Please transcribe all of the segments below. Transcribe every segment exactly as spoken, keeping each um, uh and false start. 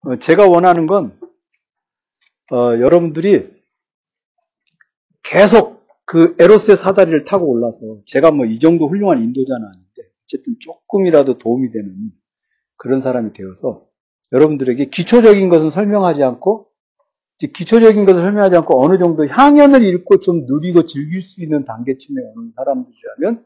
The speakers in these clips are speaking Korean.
어, 제가 원하는 건, 어, 여러분들이 계속 그 에로스의 사다리를 타고 올라서, 제가 뭐 이 정도 훌륭한 인도자는 아닌데, 어쨌든 조금이라도 도움이 되는 그런 사람이 되어서, 여러분들에게 기초적인 것은 설명하지 않고, 기초적인 것을 설명하지 않고 어느 정도 향연을 잃고 좀 누리고 즐길 수 있는 단계쯤에 오는 사람들이라면,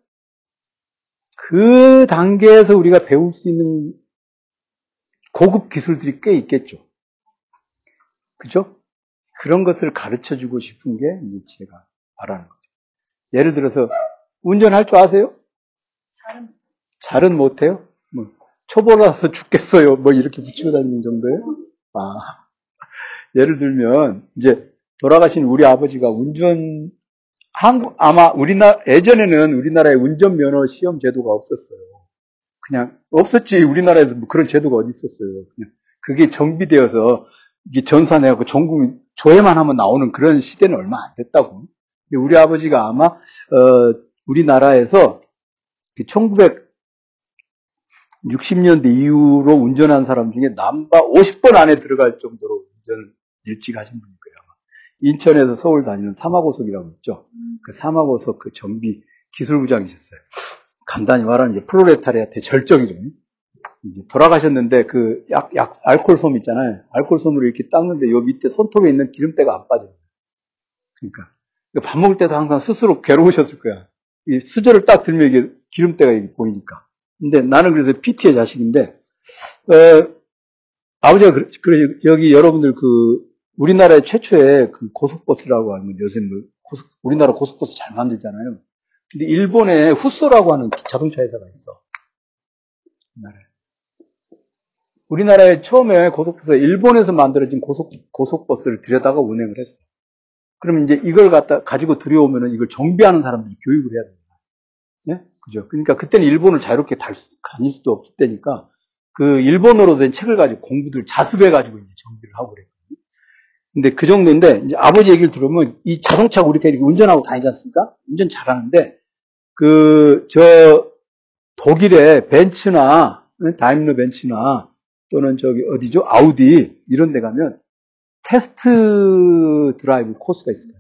그 단계에서 우리가 배울 수 있는 고급 기술들이 꽤 있겠죠. 그죠? 그런 것들을 가르쳐 주고 싶은 게 이제 제가 바라는 거죠. 예를 들어서, 운전할 줄 아세요? 잘은, 잘은 못해요? 뭐, 초보라서 죽겠어요. 뭐, 이렇게 붙이고 다니는 정도예요? 아, 예를 들면, 이제, 돌아가신 우리 아버지가 운전, 한국, 아마 우리나라, 예전에는 우리나라에 운전면허 시험 제도가 없었어요. 그냥, 없었지. 우리나라에서 뭐 그런 제도가 어디 있었어요. 그냥, 그게 정비되어서, 이게 전산해갖고 전국민, 조회만 하면 나오는 그런 시대는 얼마 안 됐다고. 근데 우리 아버지가 아마, 어, 우리나라에서 천구백육십 년대 이후로 운전한 사람 중에 남바 오십 번 안에 들어갈 정도로 운전을 일찍 하신 분일 거예요. 인천에서 서울 다니는 사마고속이라고 있죠. 그 사마고속 그 정비 기술부장이셨어요. 간단히 말하면 이제 프롤레타리아트의 절정이죠. 이제 돌아가셨는데 그 약, 약, 알코올솜 있잖아요. 알코올솜으로 이렇게 닦는데 요 밑에 손톱에 있는 기름때가 안 빠져요. 그러니까 밥 먹을 때도 항상 스스로 괴로우셨을 거야. 이 수저를 딱 들면 이게 기름때가 이렇게 보이니까. 근데 나는 그래서 피티의 자식인데, 어, 아버지가 그, 그, 여기 여러분들 그, 우리나라의 최초의 그 고속버스라고 하면 요새 뭐, 고속, 우리나라 고속버스 잘 만들잖아요. 근데 일본에 후쏘라고 하는 자동차 회사가 있어. 우리나라에. 우리나라에 처음에 고속버스, 일본에서 만들어진 고속, 고속버스를 들여다가 운행을 했어. 그러면 이제 이걸 갖다, 가지고 들여오면은 이걸 정비하는 사람들이 교육을 해야 됩니다. 예? 그죠? 그러니까 그때는 일본을 자유롭게 달 수, 다닐 수도 없을 때니까 그 일본어로 된 책을 가지고 공부들 자습해가지고 이제 정비를 하고 그랬거든요. 근데 그 정도인데, 이제 아버지 얘기를 들으면 이 자동차 우리가 이렇게 운전하고 다니지 않습니까? 운전 잘하는데, 그, 저, 독일의 벤츠나, 다임러 벤츠나, 또는 저기 어디죠? 아우디, 이런 데 가면 테스트 드라이브 코스가 있어요.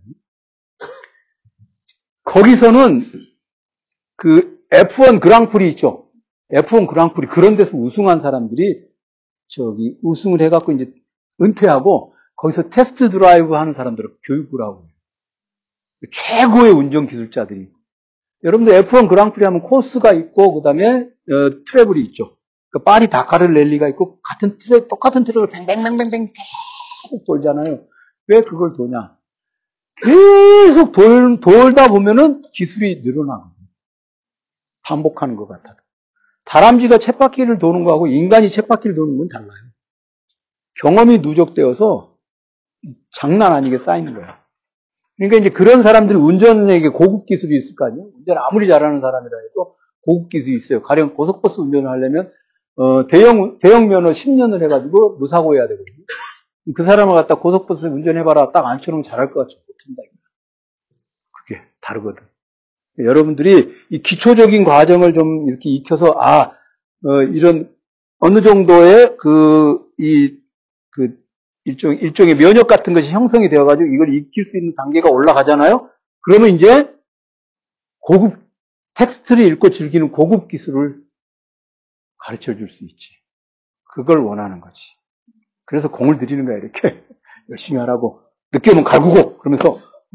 거기서는 그 에프원 그랑프리 있죠? 에프원 그랑프리 그런 데서 우승한 사람들이 저기 우승을 해갖고 이제 은퇴하고 거기서 테스트 드라이브 하는 사람들을 교육을 하고 최고의 운전 기술자들이. 여러분들 에프원 그랑프리 하면 코스가 있고 그다음에 어, 트래블이 있죠. 그러니까 파리 다카르 랠리가 있고 같은 트랙 똑같은 트랙을 뱅뱅뱅뱅뱅 계속 돌잖아요. 왜 그걸 도냐? 계속 돌, 돌다 보면은 기술이 늘어나거든요. 반복하는 것 같아도. 다람쥐가 쳇바퀴를 도는 거하고 인간이 쳇바퀴를 도는 건 달라요. 경험이 누적되어서 장난 아니게 쌓이는 거예요. 그러니까 이제 그런 사람들이 운전에게 고급 기술이 있을 거 아니에요? 운전 아무리 잘하는 사람이라 해도 고급 기술이 있어요. 가령 고속버스 운전을 하려면, 어, 대형, 대형 면허 십 년을 해가지고 무사고 해야 되거든요. 그 사람을 갖다 고속버스 운전해봐라 딱 앉혀놓으면 잘할 것 같지 못한다. 그게 다르거든. 여러분들이 이 기초적인 과정을 좀 이렇게 익혀서, 아, 어, 이런, 어느 정도의 그, 이, 그, 일종, 일종의 면역 같은 것이 형성이 되어가지고 이걸 익힐 수 있는 단계가 올라가잖아요? 그러면 이제 고급, 텍스트를 읽고 즐기는 고급 기술을 가르쳐 줄 수 있지. 그걸 원하는 거지. 그래서 공을 들이는 거야, 이렇게. 열심히 하라고. 늦게 오면 갈구고! 그러면서.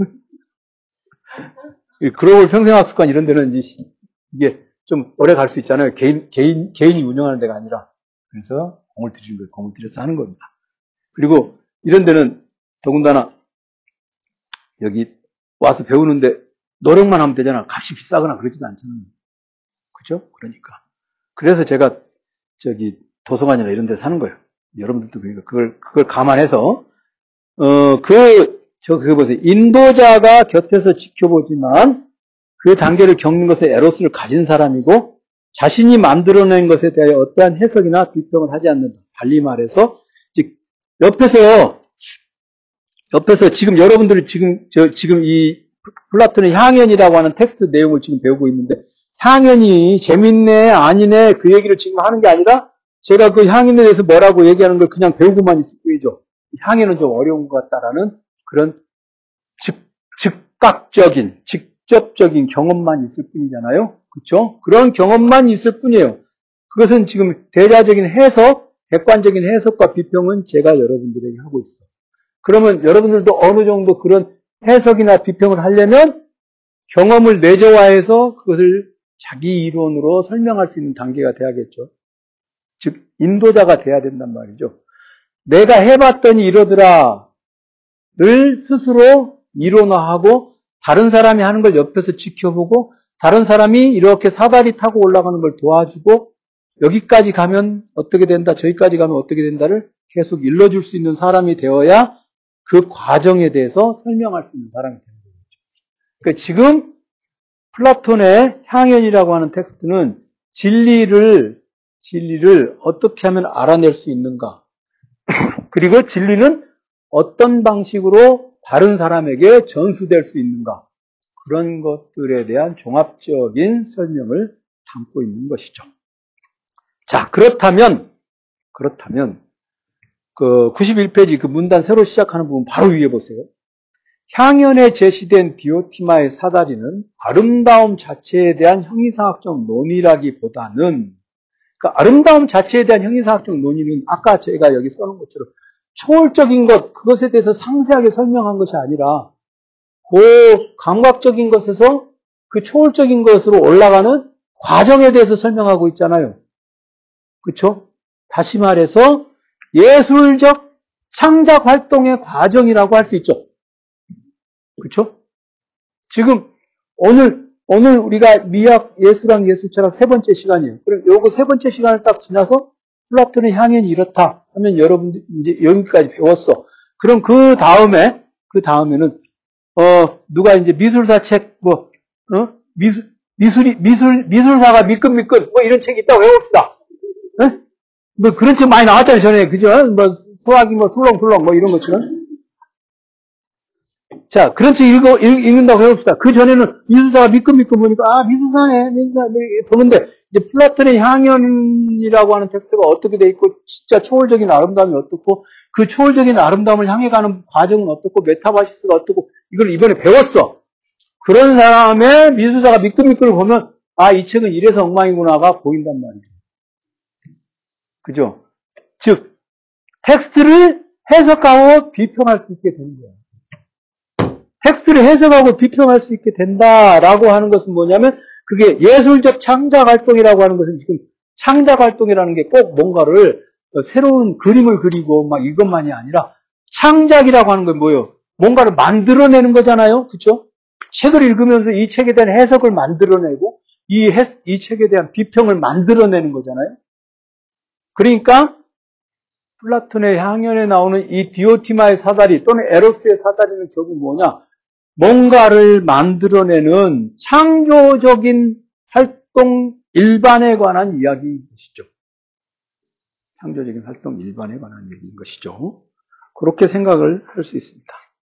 글로벌 평생학습관 이런 데는 이제 이게 좀 오래 갈 수 있잖아요. 개인, 개인, 개인이 운영하는 데가 아니라. 그래서 공을 들이는 거예요. 공을 들여서 하는 겁니다. 그리고 이런 데는 더군다나 여기 와서 배우는데 노력만 하면 되잖아. 값이 비싸거나 그러지도 않잖아요. 그죠? 그러니까. 그래서 제가 저기 도서관이나 이런 데 사는 거예요. 여러분들도 그러니까 그걸, 그걸 감안해서, 어, 그, 저, 그거 보세요. 인도자가 곁에서 지켜보지만 그 단계를 겪는 것에 에로스를 가진 사람이고 자신이 만들어낸 것에 대하여 어떠한 해석이나 비평을 하지 않는다. 달리 말해서, 옆에서, 옆에서 지금 여러분들이 지금, 저, 지금 이 플라톤의 향연이라고 하는 텍스트 내용을 지금 배우고 있는데 향연이 재밌네, 아니네, 그 얘기를 지금 하는 게 아니라 제가 그 향연에 대해서 뭐라고 얘기하는 걸 그냥 배우고만 있을 뿐이죠. 향연은 좀 어려운 것 같다라는 그런 즉, 즉각적인, 직접적인 경험만 있을 뿐이잖아요. 그렇죠? 그런 경험만 있을 뿐이에요. 그것은 지금 대자적인 해석, 객관적인 해석과 비평은 제가 여러분들에게 하고 있어요. 그러면 여러분들도 어느 정도 그런 해석이나 비평을 하려면 경험을 내재화해서 그것을 자기 이론으로 설명할 수 있는 단계가 돼야겠죠. 즉 인도자가 돼야 된단 말이죠. 내가 해봤더니 이러더라를 스스로 이론화하고 다른 사람이 하는 걸 옆에서 지켜보고 다른 사람이 이렇게 사다리 타고 올라가는 걸 도와주고 여기까지 가면 어떻게 된다, 저기까지 가면 어떻게 된다를 계속 일러줄 수 있는 사람이 되어야 그 과정에 대해서 설명할 수 있는 사람이 되는 거죠. 그러니까 지금 플라톤의 향연이라고 하는 텍스트는 진리를 진리를 어떻게 하면 알아낼 수 있는가, 그리고 진리는 어떤 방식으로 다른 사람에게 전수될 수 있는가, 그런 것들에 대한 종합적인 설명을 담고 있는 것이죠. 자, 그렇다면 그렇다면 그 구십일 페이지 그 문단 새로 시작하는 부분 바로 위에 보세요. 향연에 제시된 디오티마의 사다리는 아름다움 자체에 대한 형이상학적 논의라기보다는, 그러니까 아름다움 자체에 대한 형이상학적 논의는 아까 제가 여기 써놓은 것처럼 초월적인 것, 그것에 대해서 상세하게 설명한 것이 아니라 그 감각적인 것에서 그 초월적인 것으로 올라가는 과정에 대해서 설명하고 있잖아요. 그렇죠? 다시 말해서 예술적 창작 활동의 과정이라고 할 수 있죠. 그렇죠? 지금 오늘 오늘 우리가 미학, 예술학, 예술철학 세 번째 시간이에요. 그럼 요거 세 번째 시간을 딱 지나서 플라톤의 향연이 이렇다 하면 여러분들 이제 여기까지 배웠어. 그럼 그 다음에 그 다음에는 어 누가 이제 미술사 책 뭐 어? 미술 미술이 미술 미술사가 미끈미끈 뭐 이런 책이 있다고 외웁시다. 네? 뭐 그런 책 많이 나왔잖아요 전에, 그죠? 뭐 수학이 뭐 술렁술렁 뭐 이런 것처럼. 자, 그런 책 읽어, 읽, 읽는다고 해봅시다. 그 전에는 미술사가 미끈미끈 보니까, 아, 미술사네, 미술사, 보는데, 이제 플라톤의 향연이라고 하는 텍스트가 어떻게 돼 있고, 진짜 초월적인 아름다움이 어떻고, 그 초월적인 아름다움을 향해 가는 과정은 어떻고, 메타바시스가 어떻고, 이걸 이번에 배웠어. 그런 사람의 미술사가 미끈미끈을 보면, 아, 이 책은 이래서 엉망이구나가 보인단 말이죠. 그죠? 즉, 텍스트를 해석하고 비평할 수 있게 되는 거예요. 텍스트를 해석하고 비평할 수 있게 된다라고 하는 것은 뭐냐면, 그게 예술적 창작 활동이라고 하는 것은 지금 창작 활동이라는 게 꼭 뭔가를 새로운 그림을 그리고 막 이것만이 아니라 창작이라고 하는 건 뭐예요? 뭔가를 만들어내는 거잖아요. 그렇죠? 책을 읽으면서 이 책에 대한 해석을 만들어내고 이, 해, 이 책에 대한 비평을 만들어내는 거잖아요. 그러니까 플라톤의 향연에 나오는 이 디오티마의 사다리 또는 에로스의 사다리는 결국 뭐냐? 뭔가를 만들어내는 창조적인 활동 일반에 관한 이야기인 것이죠. 창조적인 활동 일반에 관한 얘기인 것이죠. 그렇게 생각을 할 수 있습니다.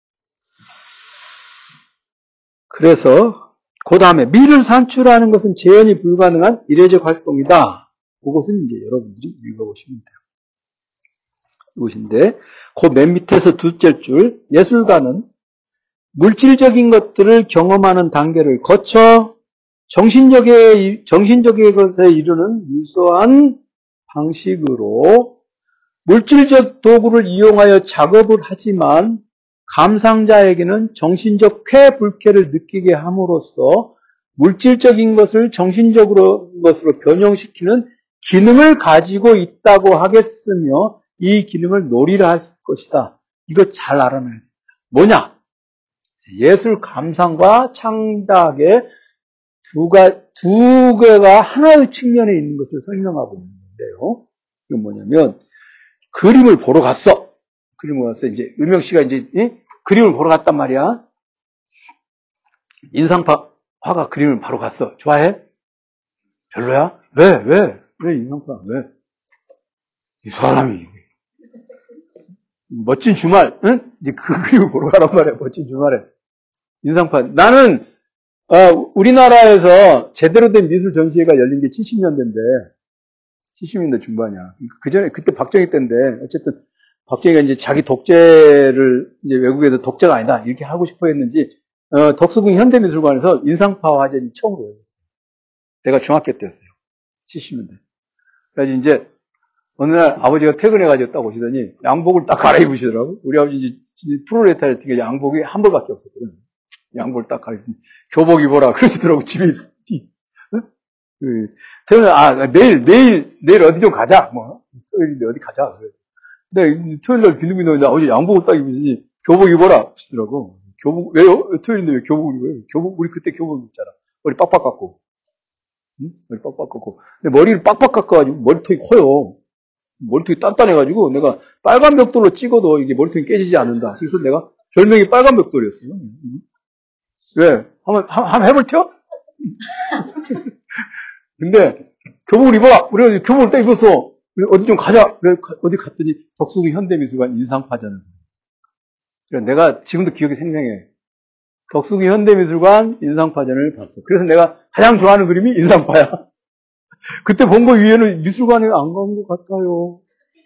그래서 그 다음에 미를 산출하는 것은 재현이 불가능한 이례적 활동이다. 그것은 이제 여러분들이 읽어보시면 돼요. 이것인데 그 맨 밑에서 둘째 줄, 예술가는 물질적인 것들을 경험하는 단계를 거쳐 정신적의, 정신적의 것에 이르는 유사한 방식으로 물질적 도구를 이용하여 작업을 하지만 감상자에게는 정신적 쾌불쾌를 느끼게 함으로써 물질적인 것을 정신적으로 것으로 변형시키는 기능을 가지고 있다고 하겠으며 이 기능을 노리라 할 것이다. 이거 잘 알아놔야 돼요. 뭐냐? 예술 감상과 창작의 두, 가, 두 개가 하나의 측면에 있는 것을 설명하고 있는데요. 이건 뭐냐면, 그림을 보러 갔어. 그림을 보러 갔어. 이제, 유명 씨가 이제, 예? 그림을 보러 갔단 말이야. 인상파 화가 그림을 바로 갔어. 좋아해? 별로야? 왜? 왜? 왜 인상파? 왜? 이 사람이. 멋진 주말, 응? 이제 그 그림을 보러 가란 말이야. 멋진 주말에. 인상파. 나는, 어, 우리나라에서 제대로 된 미술 전시회가 열린 게 칠십 년대인데, 칠십 년대 중반이야. 그 전에, 그때 박정희 때인데, 어쨌든, 박정희가 이제 자기 독재를, 이제 외국에서 독재가 아니다, 이렇게 하고 싶어 했는지, 어, 덕수궁 현대미술관에서 인상파 화전이 처음으로 열렸어요. 내가 중학교 때였어요. 칠십 년대. 그래서 이제, 어느 날 아버지가 퇴근해가지고 딱 오시더니, 양복을 딱 갈아입으시더라고. 우리 아버지 이제, 프로레타리아티가 양복이 한 벌밖에 없었거든. 양복을 딱 갈아입으시니, 교복 입어라. 그러시더라고, 집에 있어. 그, 토요일, 아, 내일, 내일, 내일 어디 좀 가자. 뭐, 토요일인데 어디 가자. 근데 토요일 날 비누비누인데 아버지 양복을 딱 입으시니, 교복 입어라. 하시더라고. 교복, 왜요? 토요일인데 왜 교복 입어요? 교복, 우리 그때 교복 입잖아. 머리 빡빡 깎고. 응? 머리 빡빡 깎고. 근데 머리를 빡빡 깎아가지고 머리통이 커요. 머리통이 단단해가지고 내가 빨간 벽돌로 찍어도 이게 머리통이 깨지지 않는다. 그래서 내가 별명이 빨간 벽돌이었어요. 응? 왜? 한번, 한번 해볼 텨? 근데 교복을 입어. 우리가 교복을 딱 입었어. 어디 좀 가자. 그래 어디 갔더니 덕수궁 현대미술관 인상파전을 그래 내가 지금도 기억이 생생해. 덕수궁 현대미술관 인상파전을 봤어. 그래서 내가 가장 좋아하는 그림이 인상파야. 그때 본 거 위에는 미술관에 안 간 것 같아요.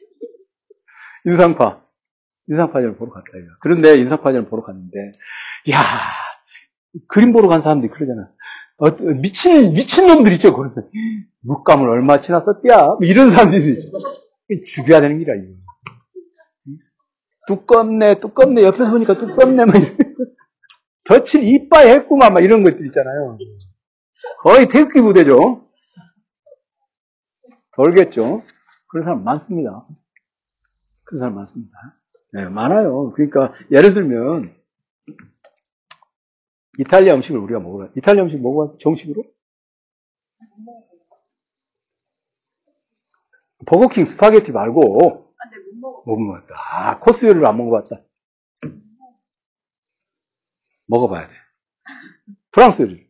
인상파. 인상파전을 보러 갔다. 이거. 그런데 인상파전을 보러 갔는데 야 그림 보러 간 사람들이 그러잖아. 어, 미친, 미친놈들 있죠, 그런데. 물감을 얼마 치나 썼디야? 뭐 이런 사람들이. 죽여야 되는 길이야, 이거. 두껍네, 두껍네, 옆에서 보니까 두껍네, 막 덫을 이빠이 했구만, 막 이런 것들 있잖아요. 거의 태극기 부대죠. 덜겠죠. 그런 사람 많습니다. 그런 사람 많습니다. 네, 많아요. 그러니까, 예를 들면, 이탈리아 음식을 우리가 먹어요. 이탈리아 음식 먹어봤어? 정식으로? 버거킹 스파게티 말고. 아, 네, 못 먹어. 못 먹었다. 아, 코스 요리를 안 먹어봤다. 먹어봐야 돼. 프랑스 요리.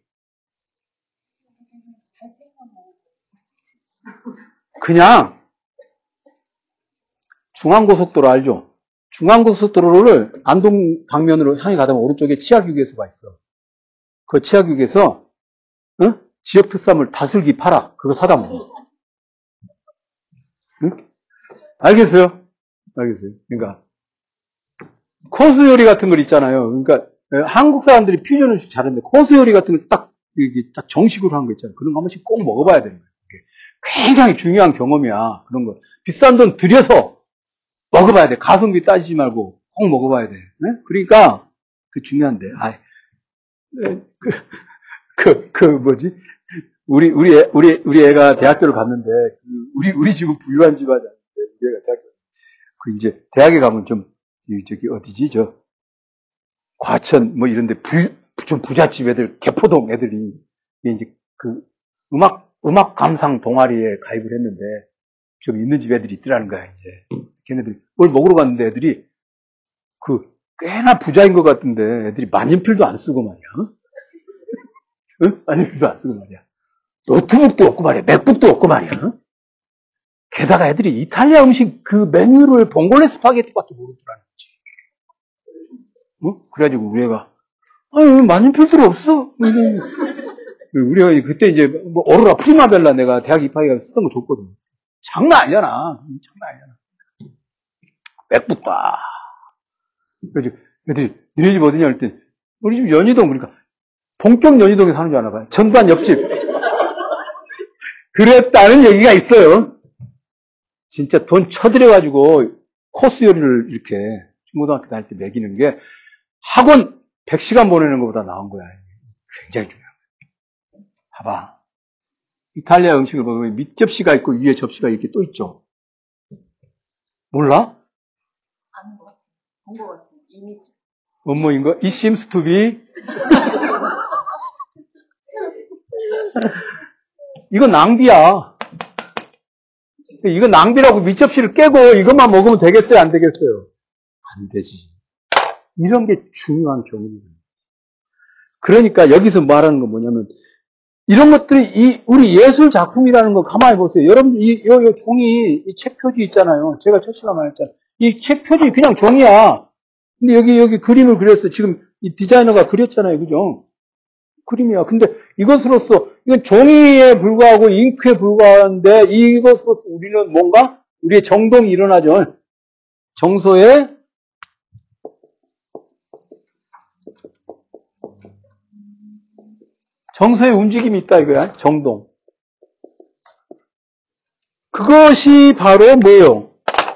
그냥, 중앙고속도로 알죠? 중앙고속도로를 안동 방면으로 향해 가다 보면 오른쪽에 치아휴게소가 있어. 그 치아휴게소, 어? 지역 특산물 다슬기 팔아. 그거 사다 먹어. 응? 알겠어요? 알겠어요. 그러니까, 코스 요리 같은 걸 있잖아요. 그러니까, 한국 사람들이 퓨전 음식 잘하는데, 코스 요리 같은 걸 딱, 이게 딱 정식으로 한 거 있잖아요. 그런 거 한 번씩 꼭 먹어봐야 되는 거예요. 굉장히 중요한 경험이야. 그런 거. 비싼 돈 들여서 먹어봐야 돼. 가성비 따지지 말고 꼭 먹어봐야 돼. 네? 그러니까, 그 중요한데, 아, 그, 그, 그, 뭐지? 우리, 우리 애, 우리, 우리 애가 대학교를 갔는데, 그 우리, 우리 집은 부유한 집안이야. 우리 애가 대학교. 그 이제, 대학에 가면 좀, 저기, 어디지? 저, 과천, 뭐 이런데 부, 좀 부잣집 애들, 개포동 애들이, 이제 그, 음악, 음악 감상 동아리에 가입을 했는데, 좀 있는 집 애들이 있더라는 거야, 이제. 걔네들, 뭘 먹으러 갔는데 애들이, 그, 꽤나 부자인 것 같은데, 애들이 만년필도 안 쓰고 말이야. 응? 만년필도 안 쓰고 말이야. 노트북도 없고 말이야. 맥북도 없고 말이야. 게다가 애들이 이탈리아 음식 그 메뉴를 봉골레 스파게티밖에 모르더라는 거지. 어? 그래가지고 우리 애가, 아니, 만년필들 없어? 우리 애가 그때 이제, 뭐, 오로라 프리마벨라 내가 대학 입학해가 쓰던 거 줬거든. 장난 아니잖아. 장난 아니잖아. 맥북 봐. 그래서 애들이, 너네 집 어디냐? 그랬더니, 우리 집 연희동, 그러니까, 본격 연희동에 사는 줄 아나 봐요. 전반 옆집. 그랬다는 얘기가 있어요. 진짜 돈 쳐들여가지고 코스 요리를 이렇게 중고등학교 다닐 때 먹이는 게 학원 백 시간 보내는 것보다 나은 거야. 굉장히 중요한 거야. 봐봐. 이탈리아 음식을 먹으면 밑접시가 있고 위에 접시가 이렇게 또 있죠. 몰라? 아는 것 같아. 본 것 같아. 이미지. 업무인 거? It seems to be. 이건 낭비야. 이거 낭비라고 밑접시를 깨고 이것만 먹으면 되겠어요? 안 되겠어요? 안 되지. 이런 게 중요한 경험입니다. 그러니까 여기서 말하는 건 뭐냐면 이런 것들이 이 우리 예술 작품이라는 거 가만히 보세요. 여러분들 이 요, 요 종이 이 책 표지 있잖아요. 제가 첫 시간 말했잖아요. 이 책 표지 그냥 종이야. 근데 여기 여기 그림을 그렸어. 지금 이 디자이너가 그렸잖아요. 그죠? 그림이야. 근데 이것으로서, 이건 종이에 불과하고 잉크에 불과한데, 이것으로서 우리는 뭔가, 우리의 정동이 일어나죠. 정서에, 정서의 움직임이 있다 이거야. 정동. 그것이 바로 뭐예요?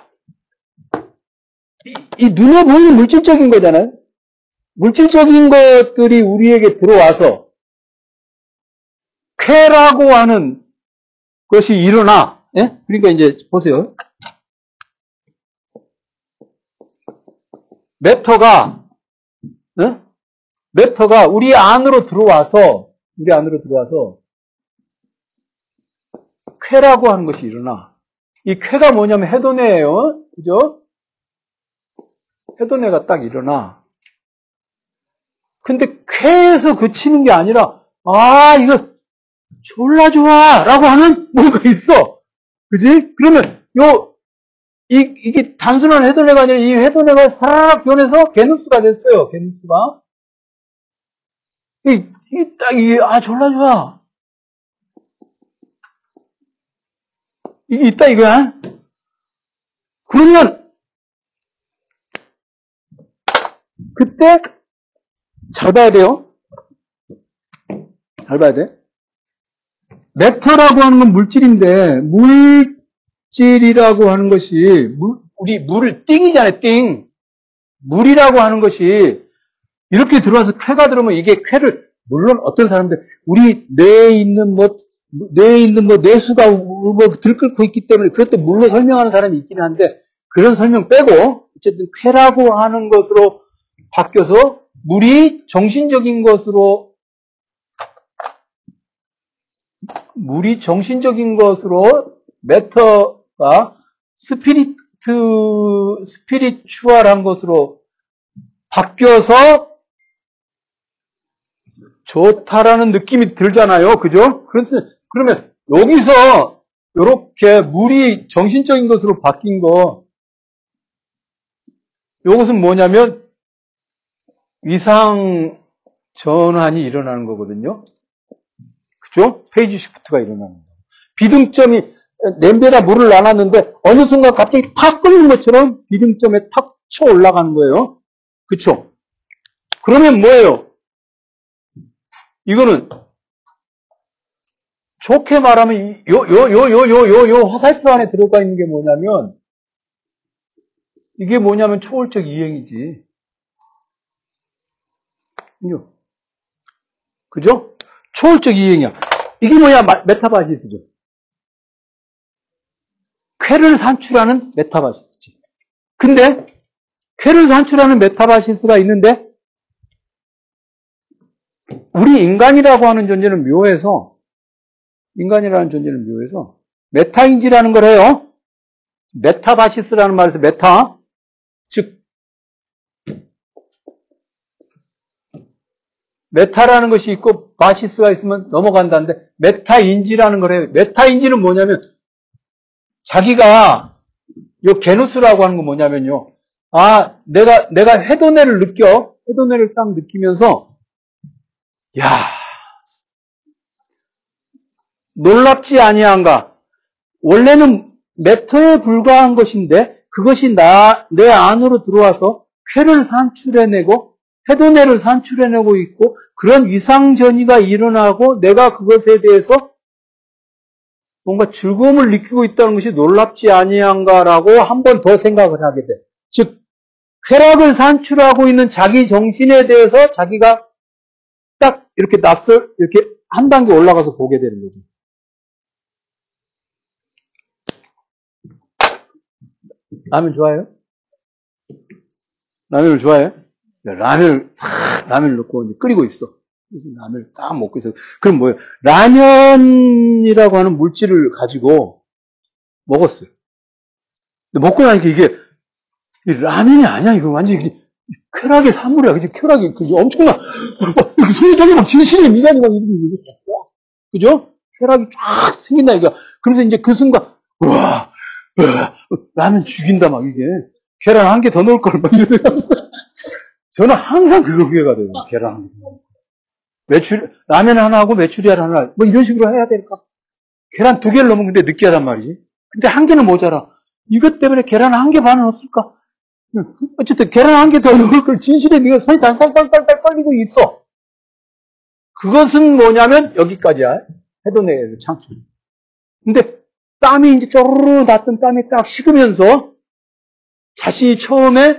이, 이 눈에 보이는 물질적인 거잖아요. 물질적인 것들이 우리에게 들어와서 쾌라고 하는 것이 일어나. 예? 그러니까 이제 보세요. 매터가 예? 매터가 우리 안으로 들어와서 우리 안으로 들어와서 쾌라고 하는 것이 일어나. 이 쾌가 뭐냐면 해도네예요. 그죠? 해도네가 딱 일어나. 근데 쾌에서 그치는 게 아니라 아 이거 졸라 좋아 라고 하는 뭔가 있어. 그지? 그러면 요 이, 이게 단순한 해도네가 아니라 이 해도네가 사라락 변해서 게누스가 됐어요. 게누스가. 이, 이 딱, 이, 아, 졸라 좋아. 이게 있다, 이거야. 그러면, 그때, 잘 봐야 돼요. 잘 봐야 돼. 매터라고 하는 건 물질인데, 물질이라고 하는 것이, 물, 우리 물을 띵이잖아요, 띵. 물이라고 하는 것이, 이렇게 들어와서 쾌가 들어오면 이게 쾌를, 물론 어떤 사람들, 우리 뇌에 있는 뭐, 뇌에 있는 뭐, 뇌수가 뭐 들끓고 있기 때문에 그것도 물로 설명하는 사람이 있긴 한데, 그런 설명 빼고, 어쨌든 쾌라고 하는 것으로 바뀌어서, 물이 정신적인 것으로, 물이 정신적인 것으로, 매터가 스피리트, 스피리추얼한 것으로 바뀌어서, 좋다라는 느낌이 들잖아요. 그죠? 그래서, 그러면 여기서 이렇게 물이 정신적인 것으로 바뀐 거, 이것은 뭐냐면 위상 전환이 일어나는 거거든요. 그죠? 페이지 시프트가 일어나는 거예요. 비등점이 냄비에다 물을 놔놨는데 어느 순간 갑자기 탁 끓는 것처럼 비등점에 탁 쳐 올라가는 거예요. 그쵸? 그러면 뭐예요? 이거는 좋게 말하면 요, 요, 요, 요, 요, 요, 요 화살표 안에 들어가 있는 게 뭐냐면 이게 뭐냐면 초월적 이행이지. 그죠? 초월적 이행이야. 이게 뭐야? 메타바시스죠. 쾌를 산출하는 메타바시스지. 근데 쾌를 산출하는 메타바시스가 있는데 우리 인간이라고 하는 존재는 묘해서 인간이라는 존재는 묘해서 메타인지라는 걸 해요. 메타바시스라는 말에서 메타, 즉 메타라는 것이 있고 바시스가 있으면 넘어간다는데 메타인지라는 걸 해요. 메타인지는 뭐냐면 자기가 요 게누스라고 하는 건 뭐냐면요. 아, 내가 내가 해도네를 느껴. 해도네를 딱 느끼면서 야, 놀랍지 아니한가? 원래는 매터에 불과한 것인데 그것이 나, 내 안으로 들어와서 쾌를 산출해내고 해도네를 산출해내고 있고 그런 위상전이가 일어나고 내가 그것에 대해서 뭔가 즐거움을 느끼고 있다는 것이 놀랍지 아니한가라고 한 번 더 생각을 하게 돼. 즉 쾌락을 산출하고 있는 자기 정신에 대해서 자기가 딱 이렇게 낯설 이렇게 한 단계 올라가서 보게 되는 거죠. 라면 좋아해요? 라면을 좋아해? 라면을 탁 라면을 넣고 이제 끓이고 있어. 그래서 라면을 딱 먹고 있어. 그럼 뭐예요? 라면이라고 하는 물질을 가지고 먹었어요. 근데 먹고 나니까 이게 라면이 아니야. 이거 완전히 쾌락의 산물이야. 그치? 쾌락이 엄청나. 손이 되게 막 진실의 미간이 막 이렇게 그죠? 쾌락이 쫙 생긴다 이거. 그래서 이제 그 순간 우와, 우와 라면 죽인다 막 이게. 계란 한 개 더 넣을 걸 막 이러면서 저는 항상 그거 기회가 돼요. 계란 한 개 더 넣을 걸. 메추리, 라면 하나 하고 메추리알 하나, 뭐 이런 식으로 해야 될까? 계란 두 개를 넣으면 근데 느끼하단 말이지. 근데 한 개는 모자라. 이것 때문에 계란 한 개 반은 없을까? 어쨌든 계란 한 개 더 넣을 걸 진실에 네가 손이 딸딸딸딸 떨리고 있어. 그것은 뭐냐면 여기까지야. 해도내의 창출. 근데 땀이 이제 쪼르르 났던 땀이 딱 식으면서 자신이 처음에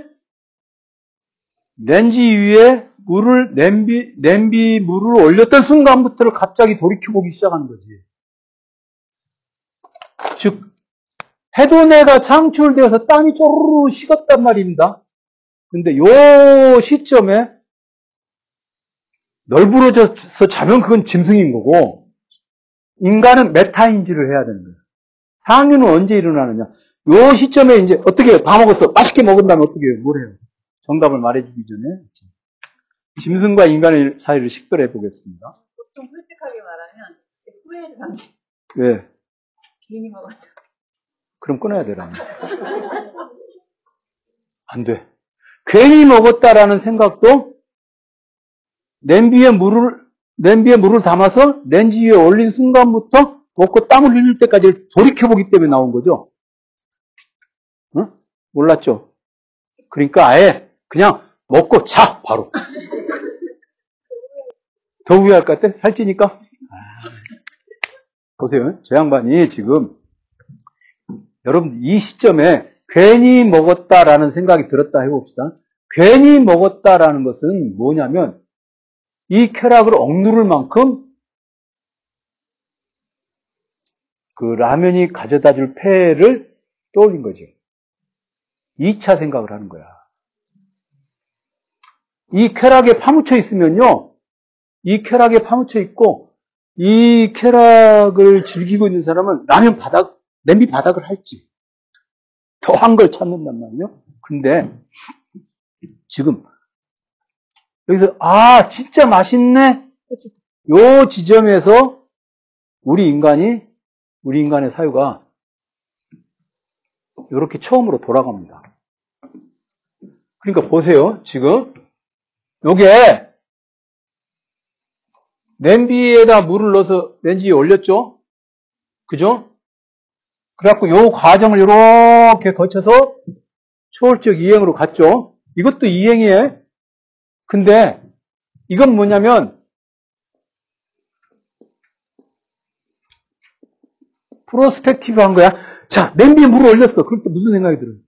렌지 위에 물을, 냄비, 냄비 물을 올렸던 순간부터를 갑자기 돌이켜보기 시작하는 거지. 즉, 해도내가 창출되어서 땀이 쪼르르 식었단 말입니다. 근데 요 시점에 널브러져서 자면 그건 짐승인 거고, 인간은 메타인지를 해야 되는 거예요. 상류는 언제 일어나느냐. 요 시점에 이제 어떻게 해요? 다 먹었어. 맛있게 먹은 다음에 어떻게 해요? 뭘 해요? 정답을 말해주기 전에. 짐승과 인간의 사이를 식별해 보겠습니다. 보통 솔직하게 말하면 후회를 하는 게 왜? 괜히 먹었다. 그럼 끊어야 되라. 안 돼. 괜히 먹었다라는 생각도 냄비에 물을 냄비에 물을 담아서 렌지 위에 올린 순간부터 먹고 땀을 흘릴 때까지 돌이켜보기 때문에 나온 거죠. 응? 몰랐죠? 그러니까 아예 그냥 먹고 자! 바로. 더 후회할 것 같아? 살찌니까? 아, 보세요. 저 양반이 지금 여러분 이 시점에 괜히 먹었다라는 생각이 들었다 해봅시다. 괜히 먹었다라는 것은 뭐냐면 이 쾌락을 억누를 만큼 그 라면이 가져다 줄 폐해를 떠올린 거죠. 이 차 생각을 하는 거야. 이 쾌락에 파묻혀 있으면요. 이 쾌락에 파묻혀 있고 이 쾌락을 즐기고 있는 사람은 라면 바닥, 냄비 바닥을 할지 더한 걸 찾는단 말이에요. 근데 지금 여기서 아 진짜 맛있네. 요 지점에서 우리 인간이 우리 인간의 사유가 이렇게 처음으로 돌아갑니다. 그러니까 보세요. 지금 요게 냄비에다 물을 넣어서 렌지에 올렸죠. 그죠? 그래갖고 요 과정을 이렇게 거쳐서 초월적 이행으로 갔죠. 이것도 이행이에요. 근데 이건 뭐냐면 프로스펙티브 한 거야. 자, 냄비에 물을 올렸어. 그럴 때 무슨 생각이 들어요?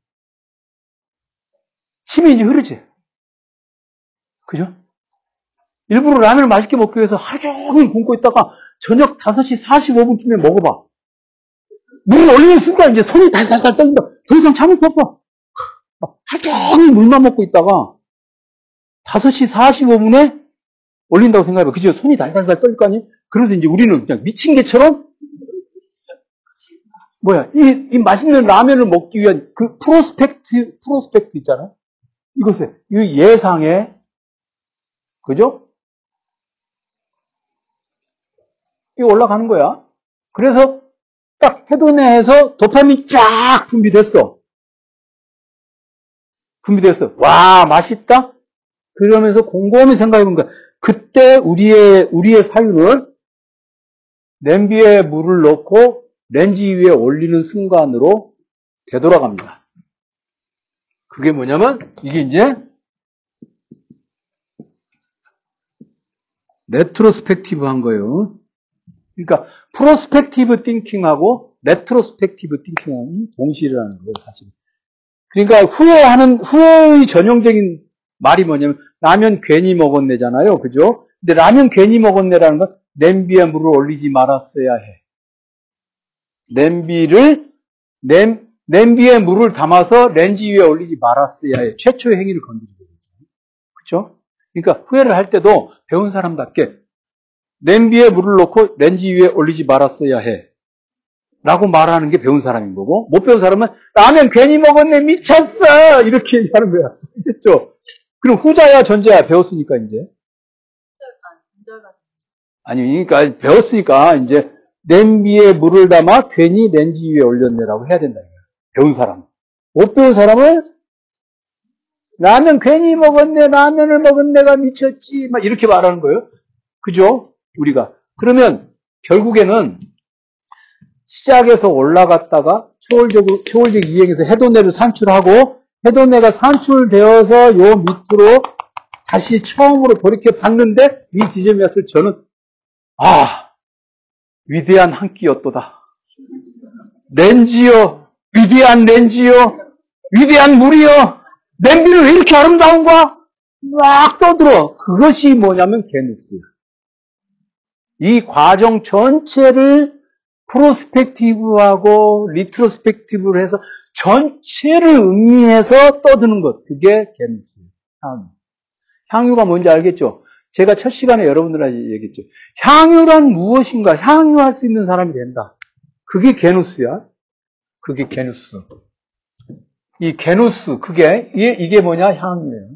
침이 이제 흐르지. 그죠? 일부러 라면을 맛있게 먹기 위해서 하루 종일 굶고 있다가 저녁 다섯 시 사십오 분쯤에 먹어봐. 물을 올리는 순간 이제 손이 달달달 떨린다. 더 이상 참을 수 없어. 하루 종일 물만 먹고 있다가 다섯 시 사십오 분에 올린다고 생각해봐. 그죠? 손이 달달달 떨릴 거 아니에요? 그래서 이제 우리는 그냥 미친 개처럼 뭐야, 이, 이 맛있는 라면을 먹기 위한 그 프로스펙트, 프로스펙트 있잖아요? 이것을, 이 예상에, 그죠? 이거 올라가는 거야. 그래서 딱 해도내에서 도파민이 쫙 분비됐어. 분비됐어. 와, 맛있다? 그러면서 곰곰이 생각해본 거야. 그때 우리의, 우리의 사유를 냄비에 물을 넣고 렌지 위에 올리는 순간으로 되돌아갑니다. 그게 뭐냐면, 이게 이제, 레트로스펙티브 한 거예요. 그러니까, 프로스펙티브 띵킹하고 레트로스펙티브 띵킹하고는 동시라는 거예요, 사실. 그러니까, 후회하는, 후회의 전형적인 말이 뭐냐면, 라면 괜히 먹었네잖아요. 그죠? 근데 라면 괜히 먹었네라는 건 냄비에 물을 올리지 말았어야 해. 냄비를, 냄, 냄비에 물을 담아서 렌지 위에 올리지 말았어야 해. 최초의 행위를 건드리는 거죠. 그렇죠? 그러니까 후회를 할 때도 배운 사람답게 냄비에 물을 넣고 렌지 위에 올리지 말았어야 해. 라고 말하는 게 배운 사람인 거고, 못 배운 사람은 라면 괜히 먹었네, 미쳤어! 이렇게 얘기하는 거야. 그렇죠? 그럼 후자야, 전자야, 배웠으니까 이제. 아니, 그러니까 배웠으니까 이제 냄비에 물을 담아 괜히 렌지 위에 올렸네라고 해야 된다. 배운 사람. 못 배운 사람은 라면 괜히 먹었네, 라면을 먹은 내가 미쳤지, 막 이렇게 말하는 거예요. 그죠? 우리가. 그러면 결국에는 시작에서 올라갔다가 초월적으로, 초월적 이행에서 해도내를 산출하고 해도내가 산출되어서 요 밑으로 다시 처음으로 돌이켜 봤는데 이 지점이 왔을 때 저는 아, 위대한 한 끼였도다. 렌지요, 위대한 렌지요, 위대한 물이요, 냄비는 왜 이렇게 아름다운가? 막 떠들어. 그것이 뭐냐면 게누스야. 이 과정 전체를 프로스펙티브하고 리트로스펙티브를 해서 전체를 음미해서 떠드는 것. 그게 게누스예요. 향유. 향유가 뭔지 알겠죠? 제가 첫 시간에 여러분들한테 얘기했죠. 향유란 무엇인가? 향유할 수 있는 사람이 된다. 그게 게누스야. 그게 게누스. 이 게누스, 그게, 이게, 이게 뭐냐? 향유예요.